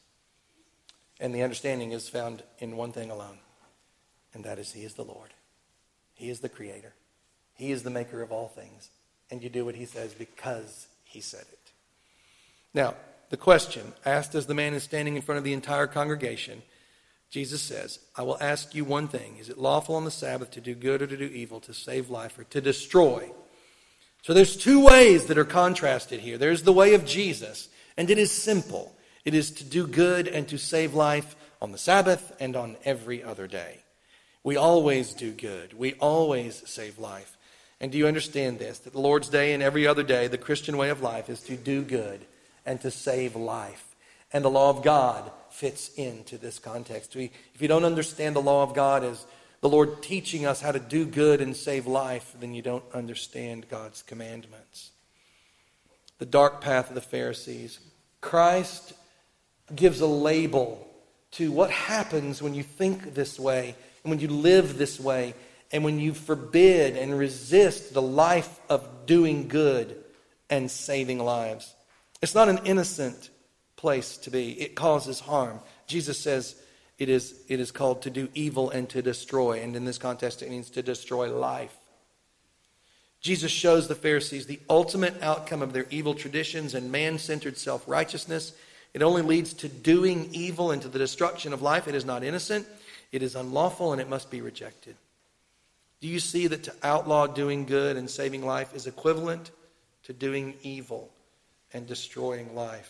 And the understanding is found in one thing alone, and that is he is the Lord. He is the creator. He is the maker of all things. And you do what he says because he said it. Now, the question asked as the man is standing in front of the entire congregation, Jesus says, I will ask you one thing. Is it lawful on the Sabbath to do good or to do evil, to save life or to destroy? So there's two ways that are contrasted here. There's the way of Jesus, and it is simple. It is to do good and to save life on the Sabbath and on every other day. We always do good. We always save life. And do you understand this? That the Lord's Day and every other day, the Christian way of life is to do good and to save life. And the law of God fits into this context. We, if you don't understand the law of God as the Lord teaching us how to do good and save life, then you don't understand God's commandments. The dark path of the Pharisees. Christ gives a label to what happens when you think this way and when you live this way and when you forbid and resist the life of doing good and saving lives. It's not an innocent place to be. It causes harm. Jesus says it is, it is called to do evil and to destroy. And in this context, it means to destroy life. Jesus shows the Pharisees the ultimate outcome of their evil traditions and man-centered self-righteousness. It only leads to doing evil and to the destruction of life. It is not innocent. It is unlawful and it must be rejected. Do you see that to outlaw doing good and saving life is equivalent to doing evil and destroying life?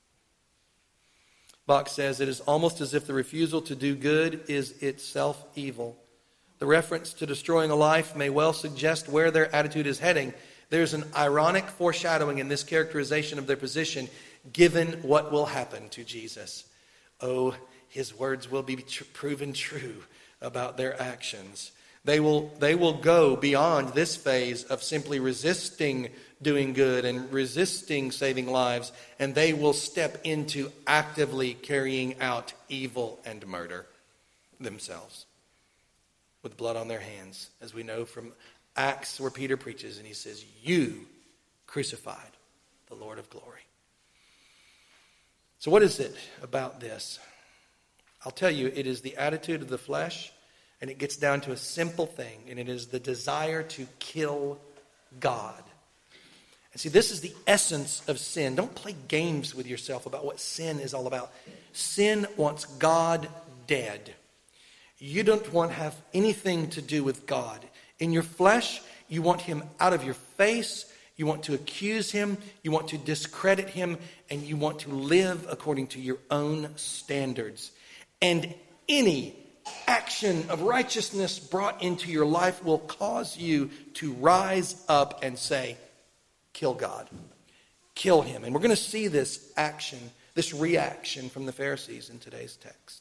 Bach says it is almost as if the refusal to do good is itself evil. The reference to destroying a life may well suggest where their attitude is heading. There's an ironic foreshadowing in this characterization of their position, given what will happen to Jesus. Oh, his words will be tr- proven true about their actions. They will, they will go beyond this phase of simply resisting doing good and resisting saving lives, and they will step into actively carrying out evil and murder themselves with blood on their hands, as we know from Acts where Peter preaches and he says, you crucified the Lord of glory. So what is it about this? I'll tell you, it is the attitude of the flesh, and it gets down to a simple thing, and it is the desire to kill God. And see, this is the essence of sin. Don't play games with yourself about what sin is all about. Sin wants God dead. You don't want to have anything to do with God. In your flesh, you want him out of your face. You want to accuse him. You want to discredit him. And you want to live according to your own standards. And any action of righteousness brought into your life will cause you to rise up and say, kill God. Kill him. And we're going to see this action, this reaction from the Pharisees in today's text.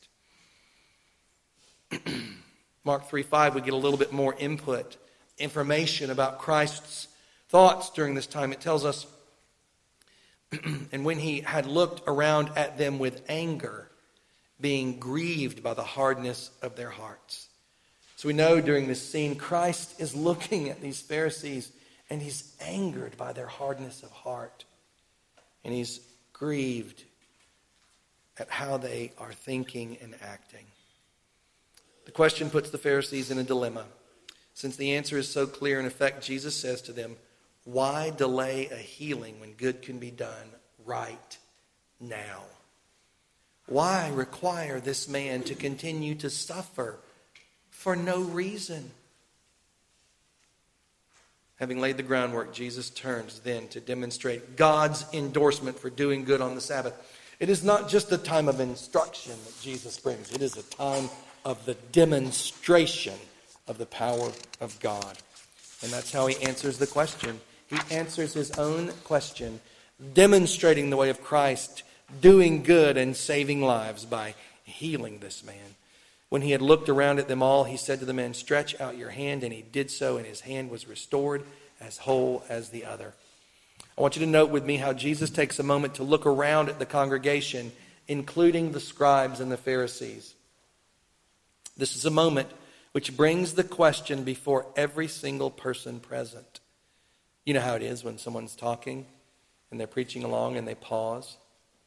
Mark three five, we get a little bit more input, information about Christ's thoughts during this time. It tells us, and when he had looked around at them with anger, being grieved by the hardness of their hearts. So we know during this scene, Christ is looking at these Pharisees and he's angered by their hardness of heart. And he's grieved at how they are thinking and acting. The question puts the Pharisees in a dilemma. Since the answer is so clear, in effect, Jesus says to them, why delay a healing when good can be done right now? Why require this man to continue to suffer for no reason? Having laid the groundwork, Jesus turns then to demonstrate God's endorsement for doing good on the Sabbath. It is not just a time of instruction that Jesus brings. It is a time of the demonstration of the power of God. And that's how he answers the question. He answers his own question, demonstrating the way of Christ, doing good and saving lives by healing this man. When he had looked around at them all, he said to the man, stretch out your hand. And he did so, and his hand was restored as whole as the other. I want you to note with me how Jesus takes a moment to look around at the congregation, including the scribes and the Pharisees. This is a moment which brings the question before every single person present. You know how it is when someone's talking and they're preaching along and they pause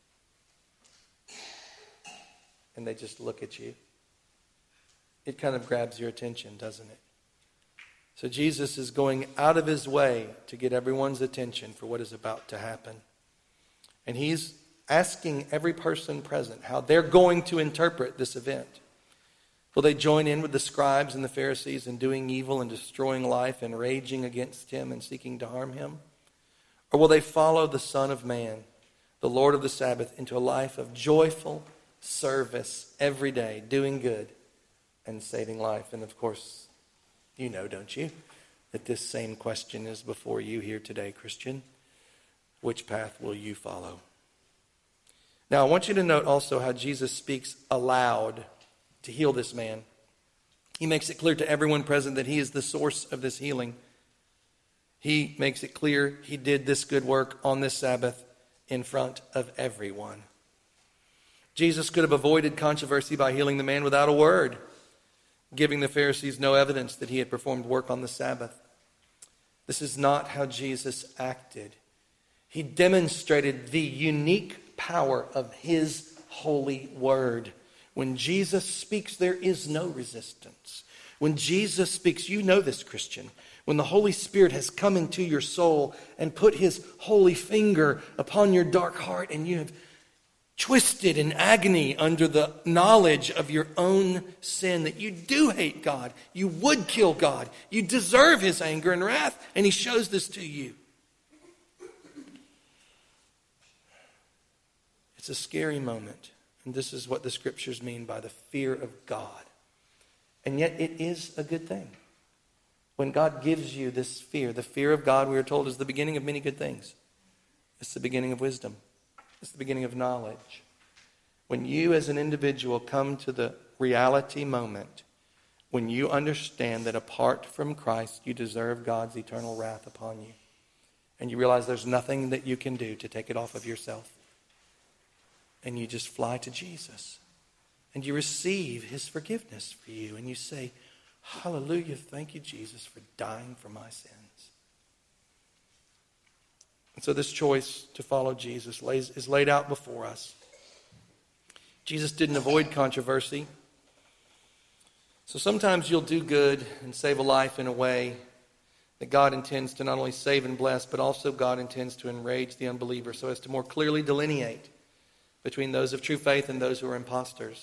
and they just look at you. It kind of grabs your attention, doesn't it? So Jesus is going out of his way to get everyone's attention for what is about to happen. And he's asking every person present how they're going to interpret this event. Will they join in with the scribes and the Pharisees in doing evil and destroying life and raging against him and seeking to harm him? Or will they follow the Son of Man, the Lord of the Sabbath, into a life of joyful service every day, doing good and saving life? And of course, you know, don't you, that this same question is before you here today, Christian. Which path will you follow? Now, I want you to note also how Jesus speaks aloud to heal this man. He makes it clear to everyone present that he is the source of this healing. He makes it clear he did this good work on this Sabbath in front of everyone. Jesus could have avoided controversy by healing the man without a word, giving the Pharisees no evidence that he had performed work on the Sabbath. This is not how Jesus acted. He demonstrated the unique power of his holy word. When Jesus speaks, there is no resistance. When Jesus speaks, you know this, Christian. When the Holy Spirit has come into your soul and put his holy finger upon your dark heart, and you have twisted in agony under the knowledge of your own sin, that you do hate God, you would kill God, you deserve his anger and wrath, and he shows this to you. It's a scary moment. And this is what the scriptures mean by the fear of God. And yet it is a good thing. When God gives you this fear, the fear of God, we are told, is the beginning of many good things. It's the beginning of wisdom. It's the beginning of knowledge. When you as an individual come to the reality moment, when you understand that apart from Christ, you deserve God's eternal wrath upon you. And you realize there's nothing that you can do to take it off of yourself. And you just fly to Jesus. And you receive his forgiveness for you. And you say, hallelujah, thank you, Jesus, for dying for my sins. And so this choice to follow Jesus lays, is laid out before us. Jesus didn't avoid controversy. So sometimes you'll do good and save a life in a way that God intends to not only save and bless, but also God intends to enrage the unbeliever so as to more clearly delineate between those of true faith and those who are imposters.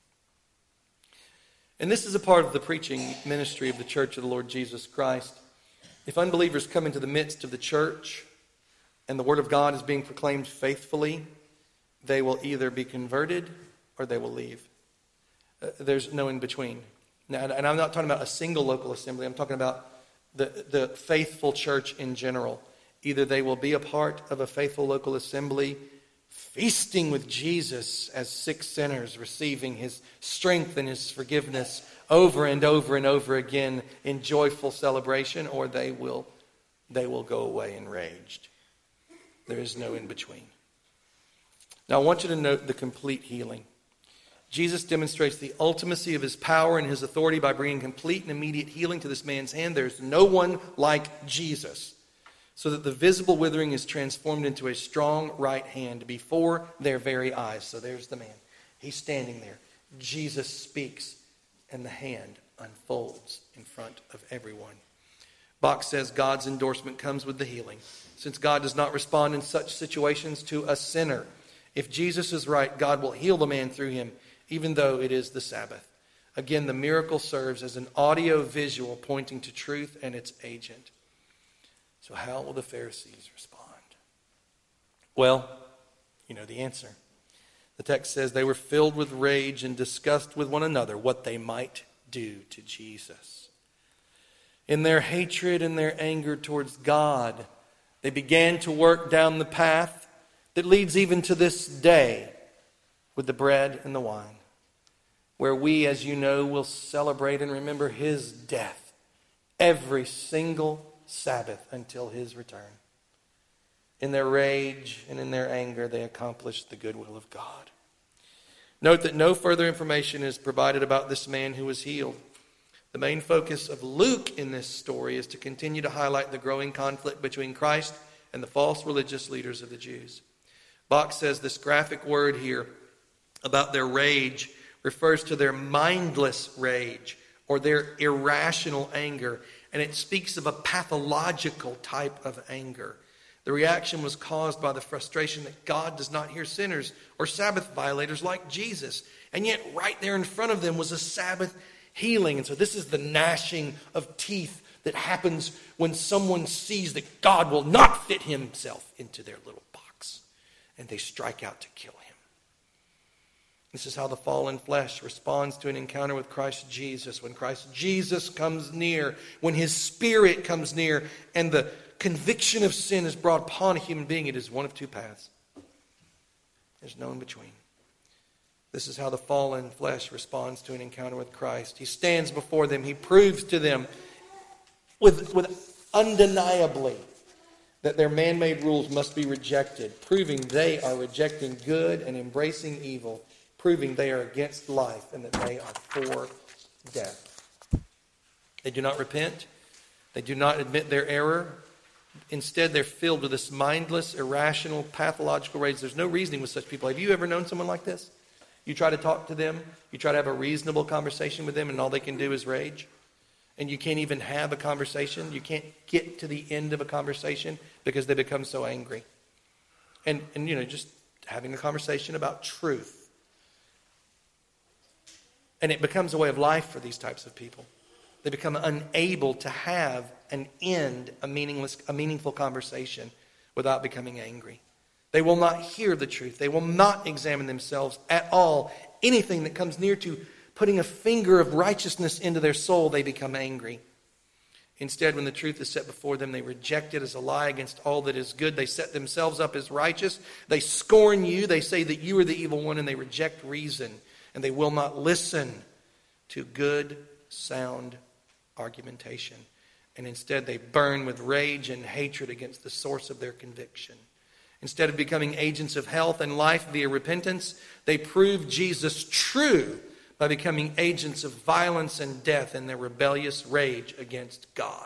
And this is a part of the preaching ministry of the Church of the Lord Jesus Christ. If unbelievers come into the midst of the church and the Word of God is being proclaimed faithfully, they will either be converted or they will leave. Uh, there's no in between. Now, and I'm not talking about a single local assembly. I'm talking about the, the faithful church in general. Either they will be a part of a faithful local assembly, feasting with Jesus as sick sinners, receiving his strength and his forgiveness over and over and over again in joyful celebration, or they will, they will go away enraged. There is no in between. Now I want you to note the complete healing. Jesus demonstrates the ultimacy of his power and his authority by bringing complete and immediate healing to this man's hand. There's no one like Jesus. So that the visible withering is transformed into a strong right hand before their very eyes. So there's the man. He's standing there. Jesus speaks. and the hand unfolds in front of everyone. Bach says God's endorsement comes with the healing, since God does not respond in such situations to a sinner. If Jesus is right, God will heal the man through him, even though it is the Sabbath. Again, the miracle serves as an audio-visual pointing to truth and its agent. So how will the Pharisees respond? Well, you know the answer. The text says they were filled with rage and discussed with one another what they might do to Jesus. In their hatred and their anger towards God, they began to work down the path that leads even to this day with the bread and the wine, where we, as you know, will celebrate and remember his death every single Sabbath until his return. In their rage and in their anger, they accomplished the goodwill of God. Note that no further information is provided about this man who was healed. The main focus of Luke in this story is to continue to highlight the growing conflict between Christ and the false religious leaders of the Jews. Bach says this graphic word here about their rage refers to their mindless rage or their irrational anger, and it speaks of a pathological type of anger. The reaction was caused by the frustration that God does not hear sinners or Sabbath violators like Jesus. And yet right there in front of them was a Sabbath healing. And so this is the gnashing of teeth that happens when someone sees that God will not fit himself into their little box. And they strike out to kill him. This is how the fallen flesh responds to an encounter with Christ Jesus. When Christ Jesus comes near, when his Spirit comes near, and the conviction of sin is brought upon a human being, it is one of two paths. There's no in between. This is how the fallen flesh responds to an encounter with Christ. He stands before them. He proves to them with, with undeniably that their man-made rules must be rejected, proving they are rejecting good and embracing evil, proving they are against life and that they are for death. They do not repent. They do not admit their error. Instead, they're filled with this mindless, irrational, pathological rage. There's no reasoning with such people. Have you ever known someone like this? You try to talk to them, you try to have a reasonable conversation with them, and all they can do is rage. And you can't even have a conversation. You can't get to the end of a conversation because they become so angry. And, and you know, just having a conversation about truth. And it becomes a way of life for these types of people. They become unable to have and end a meaningless, a meaningful conversation without becoming angry. They will not hear the truth. They will not examine themselves at all. Anything that comes near to putting a finger of righteousness into their soul, they become angry. Instead, when the truth is set before them, they reject it as a lie against all that is good. They set themselves up as righteous. They scorn you. They say that you are the evil one, and they reject reason. And they will not listen to good, sound argumentation. And instead, they burn with rage and hatred against the source of their conviction. Instead of becoming agents of health and life via repentance, they prove Jesus true by becoming agents of violence and death in their rebellious rage against God.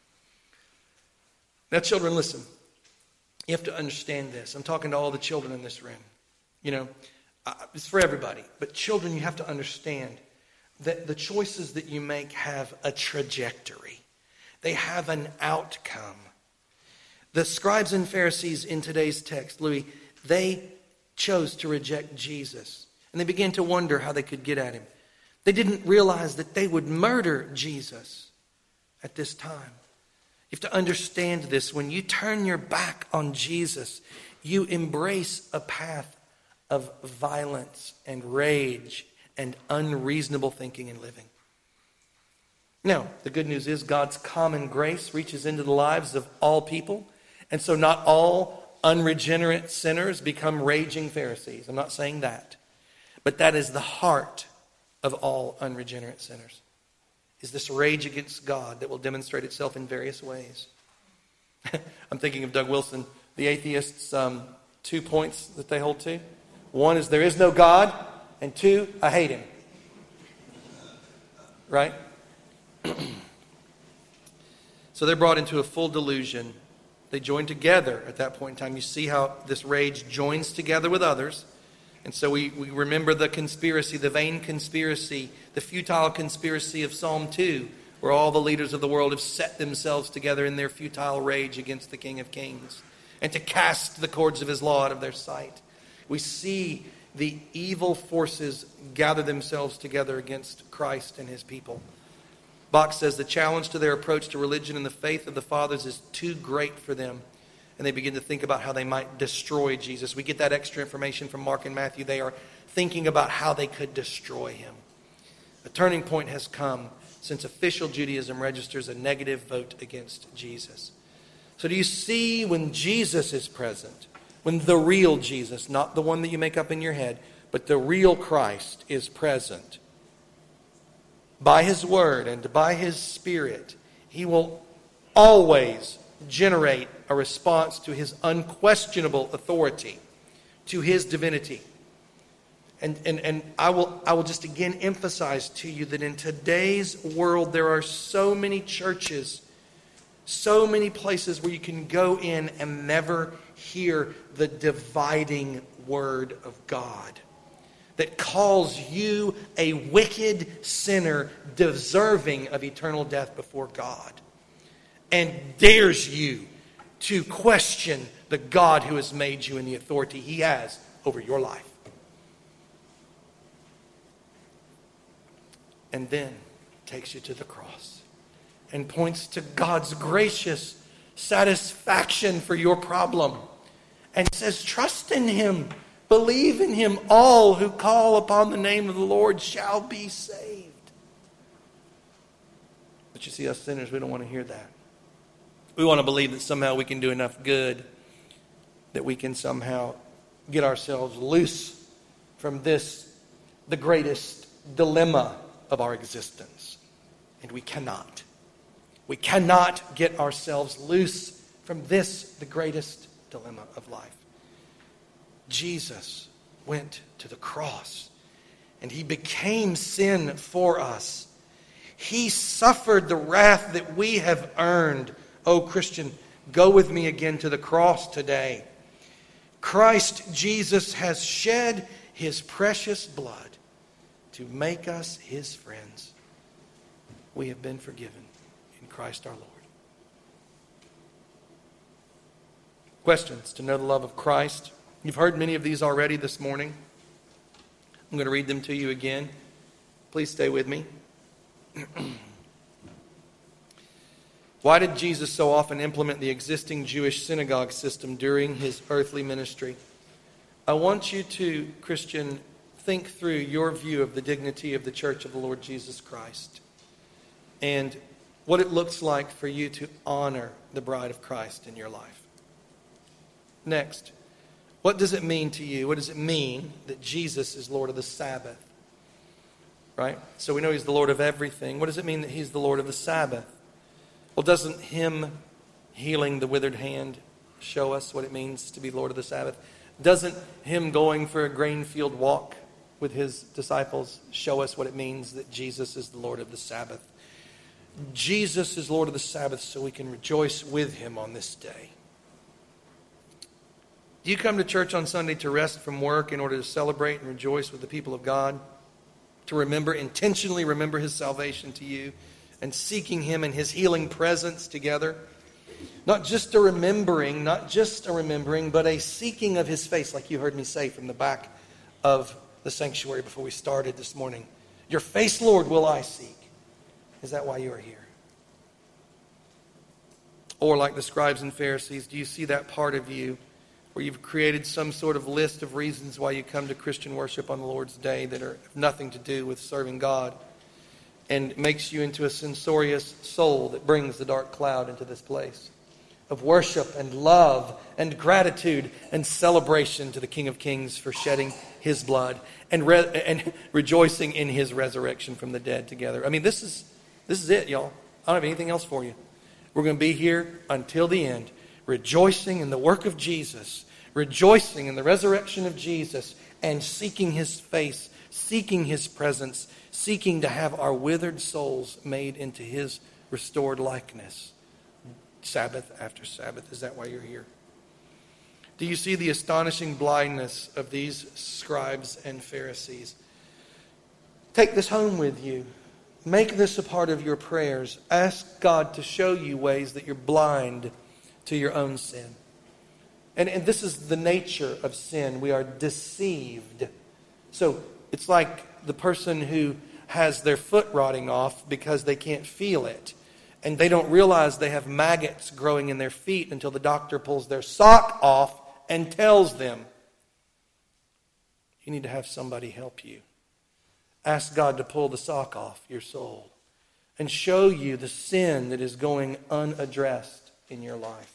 Now, children, listen. You have to understand this. I'm talking to all the children in this room. You know, uh, it's for everybody. But children, you have to understand that the choices that you make have a trajectory. They have an outcome. The scribes and Pharisees in today's text, Louis, they chose to reject Jesus. And they began to wonder how they could get at him. They didn't realize that they would murder Jesus at this time. You have to understand this. When you turn your back on Jesus, you embrace a path of violence and rage and unreasonable thinking and living. Now, the good news is God's common grace reaches into the lives of all people. And so not all unregenerate sinners become raging Pharisees. I'm not saying that. But that is the heart of all unregenerate sinners. Is this rage against God that will demonstrate itself in various ways. I'm thinking of Doug Wilson, the atheists' um, two points that they hold to. One is there is no God, and two, I hate him. Right? So they're brought into a full delusion. They join together at that point in time. You see how this rage joins together with others. And so we, we remember the conspiracy, the vain conspiracy, the futile conspiracy of Psalm two, where all the leaders of the world have set themselves together in their futile rage against the King of Kings, and to cast the cords of his law out of their sight. We see the evil forces gather themselves together against Christ and his people. Bach says the challenge to their approach to religion and the faith of the fathers is too great for them. And they begin to think about how they might destroy Jesus. We get that extra information from Mark and Matthew. They are thinking about how they could destroy him. A turning point has come since official Judaism registers a negative vote against Jesus. So do you see, when Jesus is present, when the real Jesus, not the one that you make up in your head, but the real Christ is present, by his word and by his Spirit, he will always generate a response to his unquestionable authority, to his divinity. And, and, and I will, I will just again emphasize to you that in today's world there are so many churches, so many places where you can go in and never hear the dividing word of God that calls you a wicked sinner deserving of eternal death before God, and dares you to question the God who has made you and the authority he has over your life. And then takes you to the cross and points to God's gracious satisfaction for your problem and says, trust in him, believe in him. All who call upon the name of the Lord shall be saved. But you see, us sinners, we don't want to hear that. We want to believe that somehow we can do enough good, that we can somehow get ourselves loose from this, the greatest dilemma of our existence. And we cannot. We cannot get ourselves loose from this, the greatest dilemma of life. Jesus went to the cross and he became sin for us. He suffered the wrath that we have earned. Oh, Christian, go with me again to the cross today. Christ Jesus has shed his precious blood to make us his friends. We have been forgiven in Christ our Lord. Questions to know the love of Christ. You've heard many of these already this morning. I'm going to read them to you again. Please stay with me. Why did Jesus so often implement the existing Jewish synagogue system during his earthly ministry? I want you to, Christian, think through your view of the dignity of the church of the Lord Jesus Christ and what it looks like for you to honor the bride of Christ in your life. Next, what does it mean to you? What does it mean that Jesus is Lord of the Sabbath? Right? So we know he's the Lord of everything. What does it mean that he's the Lord of the Sabbath? Well, doesn't him healing the withered hand show us what it means to be Lord of the Sabbath? Doesn't him going for a grain field walk with his disciples show us what it means that Jesus is the Lord of the Sabbath? Jesus is Lord of the Sabbath so we can rejoice with him on this day. Do you come to church on Sunday to rest from work in order to celebrate and rejoice with the people of God? To remember, intentionally remember his salvation to you and seeking him and his healing presence together? Not just a remembering, not just a remembering, but a seeking of his face, like you heard me say from the back of the sanctuary before we started this morning. Your face, Lord, will I seek. Is that why you are here? Or like the scribes and Pharisees, do you see that part of you where you've created some sort of list of reasons why you come to Christian worship on the Lord's Day that are nothing to do with serving God, and makes you into a censorious soul that brings the dark cloud into this place of worship and love and gratitude and celebration to the King of Kings for shedding his blood and re- and rejoicing in his resurrection from the dead together? I mean, this is this is it, y'all. I don't have anything else for you. We're going to be here until the end, rejoicing in the work of Jesus, rejoicing in the resurrection of Jesus, and seeking his face, seeking his presence, seeking to have our withered souls made into his restored likeness. Sabbath after Sabbath. Is that why you're here? Do you see the astonishing blindness of these scribes and Pharisees? Take this home with you. Make this a part of your prayers. Ask God to show you ways that you're blind to your own sin. And, and this is the nature of sin. We are deceived. So it's like the person who has their foot rotting off because they can't feel it. And they don't realize they have maggots growing in their feet until the doctor pulls their sock off and tells them, you need to have somebody help you. Ask God to pull the sock off your soul and show you the sin that is going unaddressed in your life.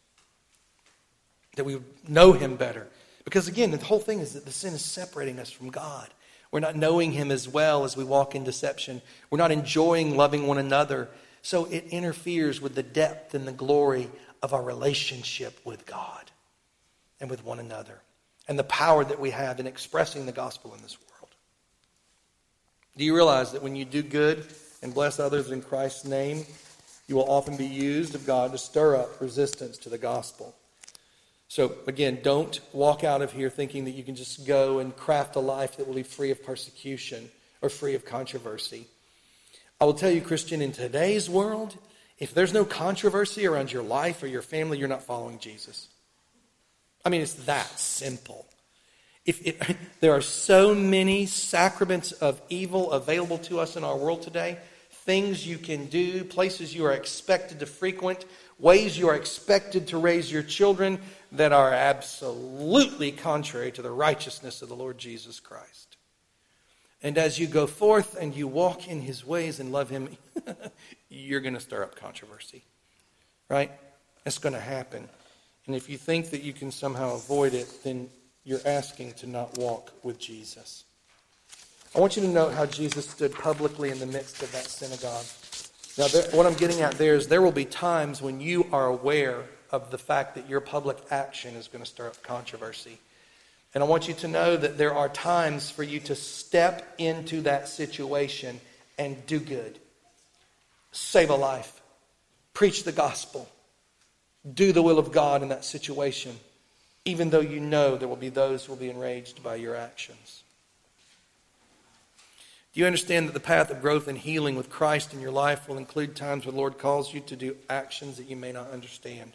That we know Him better. Because again, the whole thing is that the sin is separating us from God. We're not knowing Him as well as we walk in deception. We're not enjoying loving one another. So it interferes with the depth and the glory of our relationship with God and with one another. And the power that we have in expressing the gospel in this world. Do you realize that when you do good and bless others in Christ's name, you will often be used of God to stir up resistance to the gospel? So again, don't walk out of here thinking that you can just go and craft a life that will be free of persecution or free of controversy. I will tell you, Christian, in today's world, if there's no controversy around your life or your family, you're not following Jesus. I mean, it's that simple. If, if there are so many sacraments of evil available to us in our world today, things you can do, places you are expected to frequent, ways you are expected to raise your children that are absolutely contrary to the righteousness of the Lord Jesus Christ. And as you go forth and you walk in His ways and love Him, you're going to stir up controversy. Right? That's going to happen. And if you think that you can somehow avoid it, then you're asking to not walk with Jesus. I want you to note how Jesus stood publicly in the midst of that synagogue. Now, there, what I'm getting at there is there will be times when you are aware of the fact that your public action is going to stir up controversy. And I want you to know that there are times for you to step into that situation and do good. Save a life. Preach the gospel. Do the will of God in that situation, even though you know there will be those who will be enraged by your actions. Do you understand that the path of growth and healing with Christ in your life will include times when the Lord calls you to do actions that you may not understand?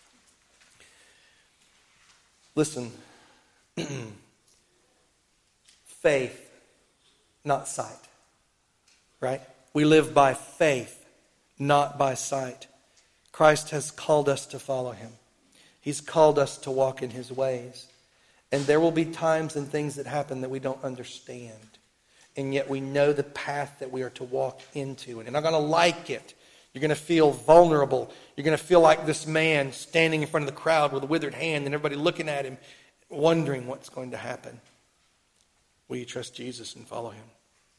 Listen, faith, not sight, right? We live by faith, not by sight. Christ has called us to follow Him. He's called us to walk in His ways. And there will be times and things that happen that we don't understand. And yet we know the path that we are to walk into. And you're not going to like it. You're going to feel vulnerable. You're going to feel like this man standing in front of the crowd with a withered hand and everybody looking at him, wondering what's going to happen. Will you trust Jesus and follow Him?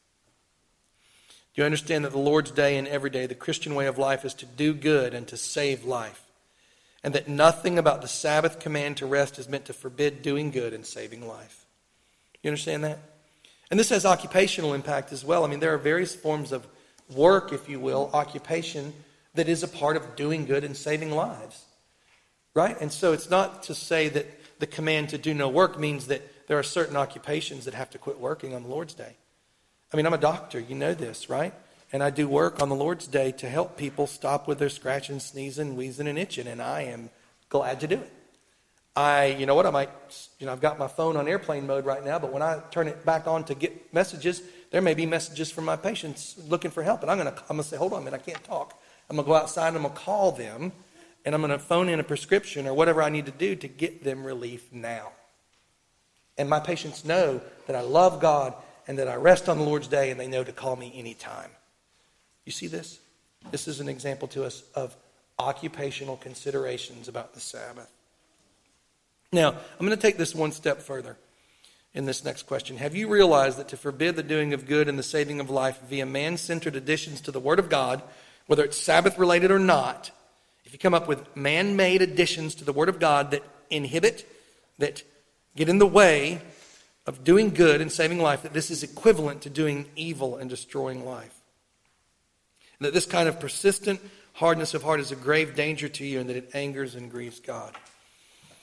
Do you understand that the Lord's day and every day, the Christian way of life is to do good and to save life? And that nothing about the Sabbath command to rest is meant to forbid doing good and saving life. You understand that? And this has occupational impact as well. I mean, there are various forms of work, if you will, occupation, that is a part of doing good and saving lives. Right? And so it's not to say that the command to do no work means that there are certain occupations that have to quit working on the Lord's day. I mean, I'm a doctor. You know this, right? And I do work on the Lord's day to help people stop with their scratching, sneezing, wheezing, and itching. And I am glad to do it. I, you know what, I might, you know, I've got my phone on airplane mode right now, but when I turn it back on to get messages, there may be messages from my patients looking for help. And I'm going to, I'm going to say, hold on a minute, I can't talk. I'm going to go outside and I'm going to call them. And I'm going to phone in a prescription or whatever I need to do to get them relief now. And my patients know that I love God and that I rest on the Lord's day, and they know to call me anytime. You see this? This is an example to us of occupational considerations about the Sabbath. Now, I'm going to take this one step further in this next question. Have you realized that to forbid the doing of good and the saving of life via man-centered additions to the Word of God, whether it's Sabbath-related or not, if you come up with man-made additions to the Word of God that inhibit, that get in the way of doing good and saving life, that this is equivalent to doing evil and destroying life? And that this kind of persistent hardness of heart is a grave danger to you and that it angers and grieves God.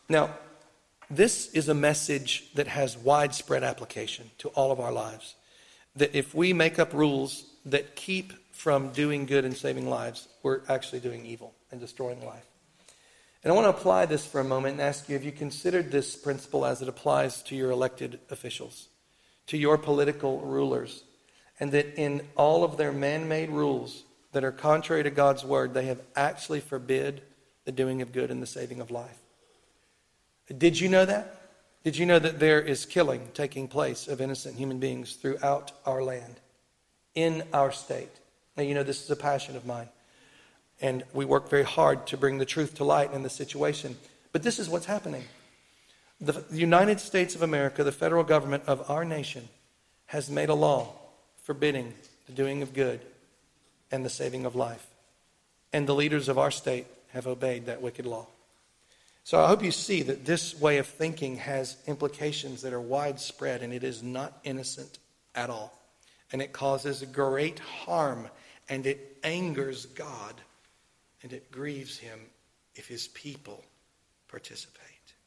Now, this is a message that has widespread application to all of our lives. That if we make up rules that keep from doing good and saving lives, we're actually doing evil and destroying life. And I want to apply this for a moment and ask you, have you considered this principle as it applies to your elected officials, to your political rulers, and that in all of their man-made rules that are contrary to God's word, they have actually forbid the doing of good and the saving of life? Did you know that? Did you know that there is killing taking place of innocent human beings throughout our land, in our state? Now, you know this is a passion of mine. And we work very hard to bring the truth to light in the situation. But this is what's happening. The United States of America, the federal government of our nation, has made a law forbidding the doing of good and the saving of life. And the leaders of our state have obeyed that wicked law. So I hope you see that this way of thinking has implications that are widespread, and it is not innocent at all. And it causes great harm, and it angers God. And it grieves him if his people participate.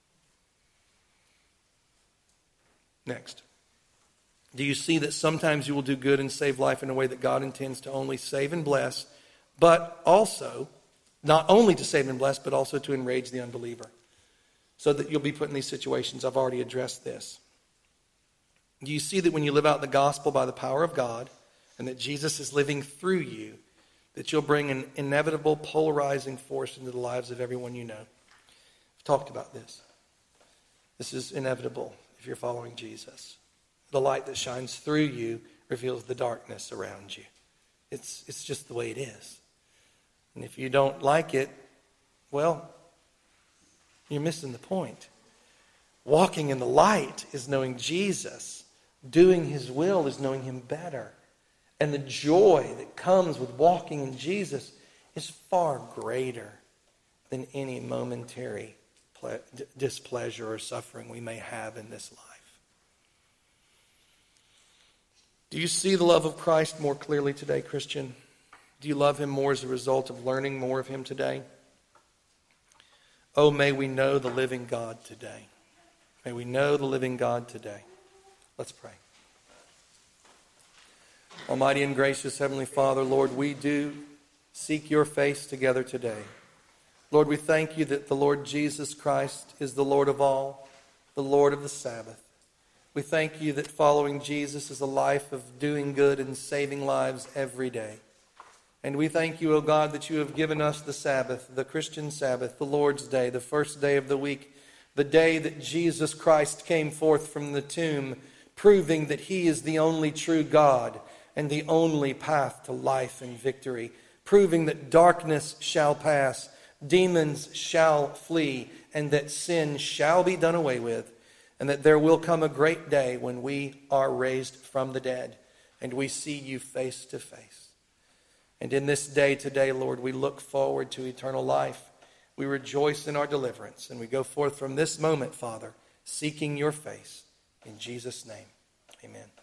Next. Do you see that sometimes you will do good and save life in a way that God intends to only save and bless, but also, not only to save and bless, but also to enrage the unbeliever? So that you'll be put in these situations. I've already addressed this. Do you see that when you live out the gospel by the power of God, and that Jesus is living through you, that you'll bring an inevitable polarizing force into the lives of everyone you know? I've talked about this. This is inevitable if you're following Jesus. The light that shines through you reveals the darkness around you. It's, it's just the way it is. And if you don't like it, well, you're missing the point. Walking in the light is knowing Jesus. Doing his will is knowing him better. And the joy that comes with walking in Jesus is far greater than any momentary ple- displeasure or suffering we may have in this life. Do you see the love of Christ more clearly today, Christian? Do you love him more as a result of learning more of him today? Oh, may we know the living God today. May we know the living God today. Let's pray. Almighty and gracious Heavenly Father, Lord, we do seek your face together today. Lord, we thank you that the Lord Jesus Christ is the Lord of all, the Lord of the Sabbath. We thank you that following Jesus is a life of doing good and saving lives every day. And we thank you, O God, that you have given us the Sabbath, the Christian Sabbath, the Lord's Day, the first day of the week, the day that Jesus Christ came forth from the tomb, proving that he is the only true God and the only path to life and victory, proving that darkness shall pass, demons shall flee, and that sin shall be done away with, and that there will come a great day when we are raised from the dead and we see you face to face. And in this day today, Lord, we look forward to eternal life. We rejoice in our deliverance, and we go forth from this moment, Father, seeking your face. In Jesus' name, amen.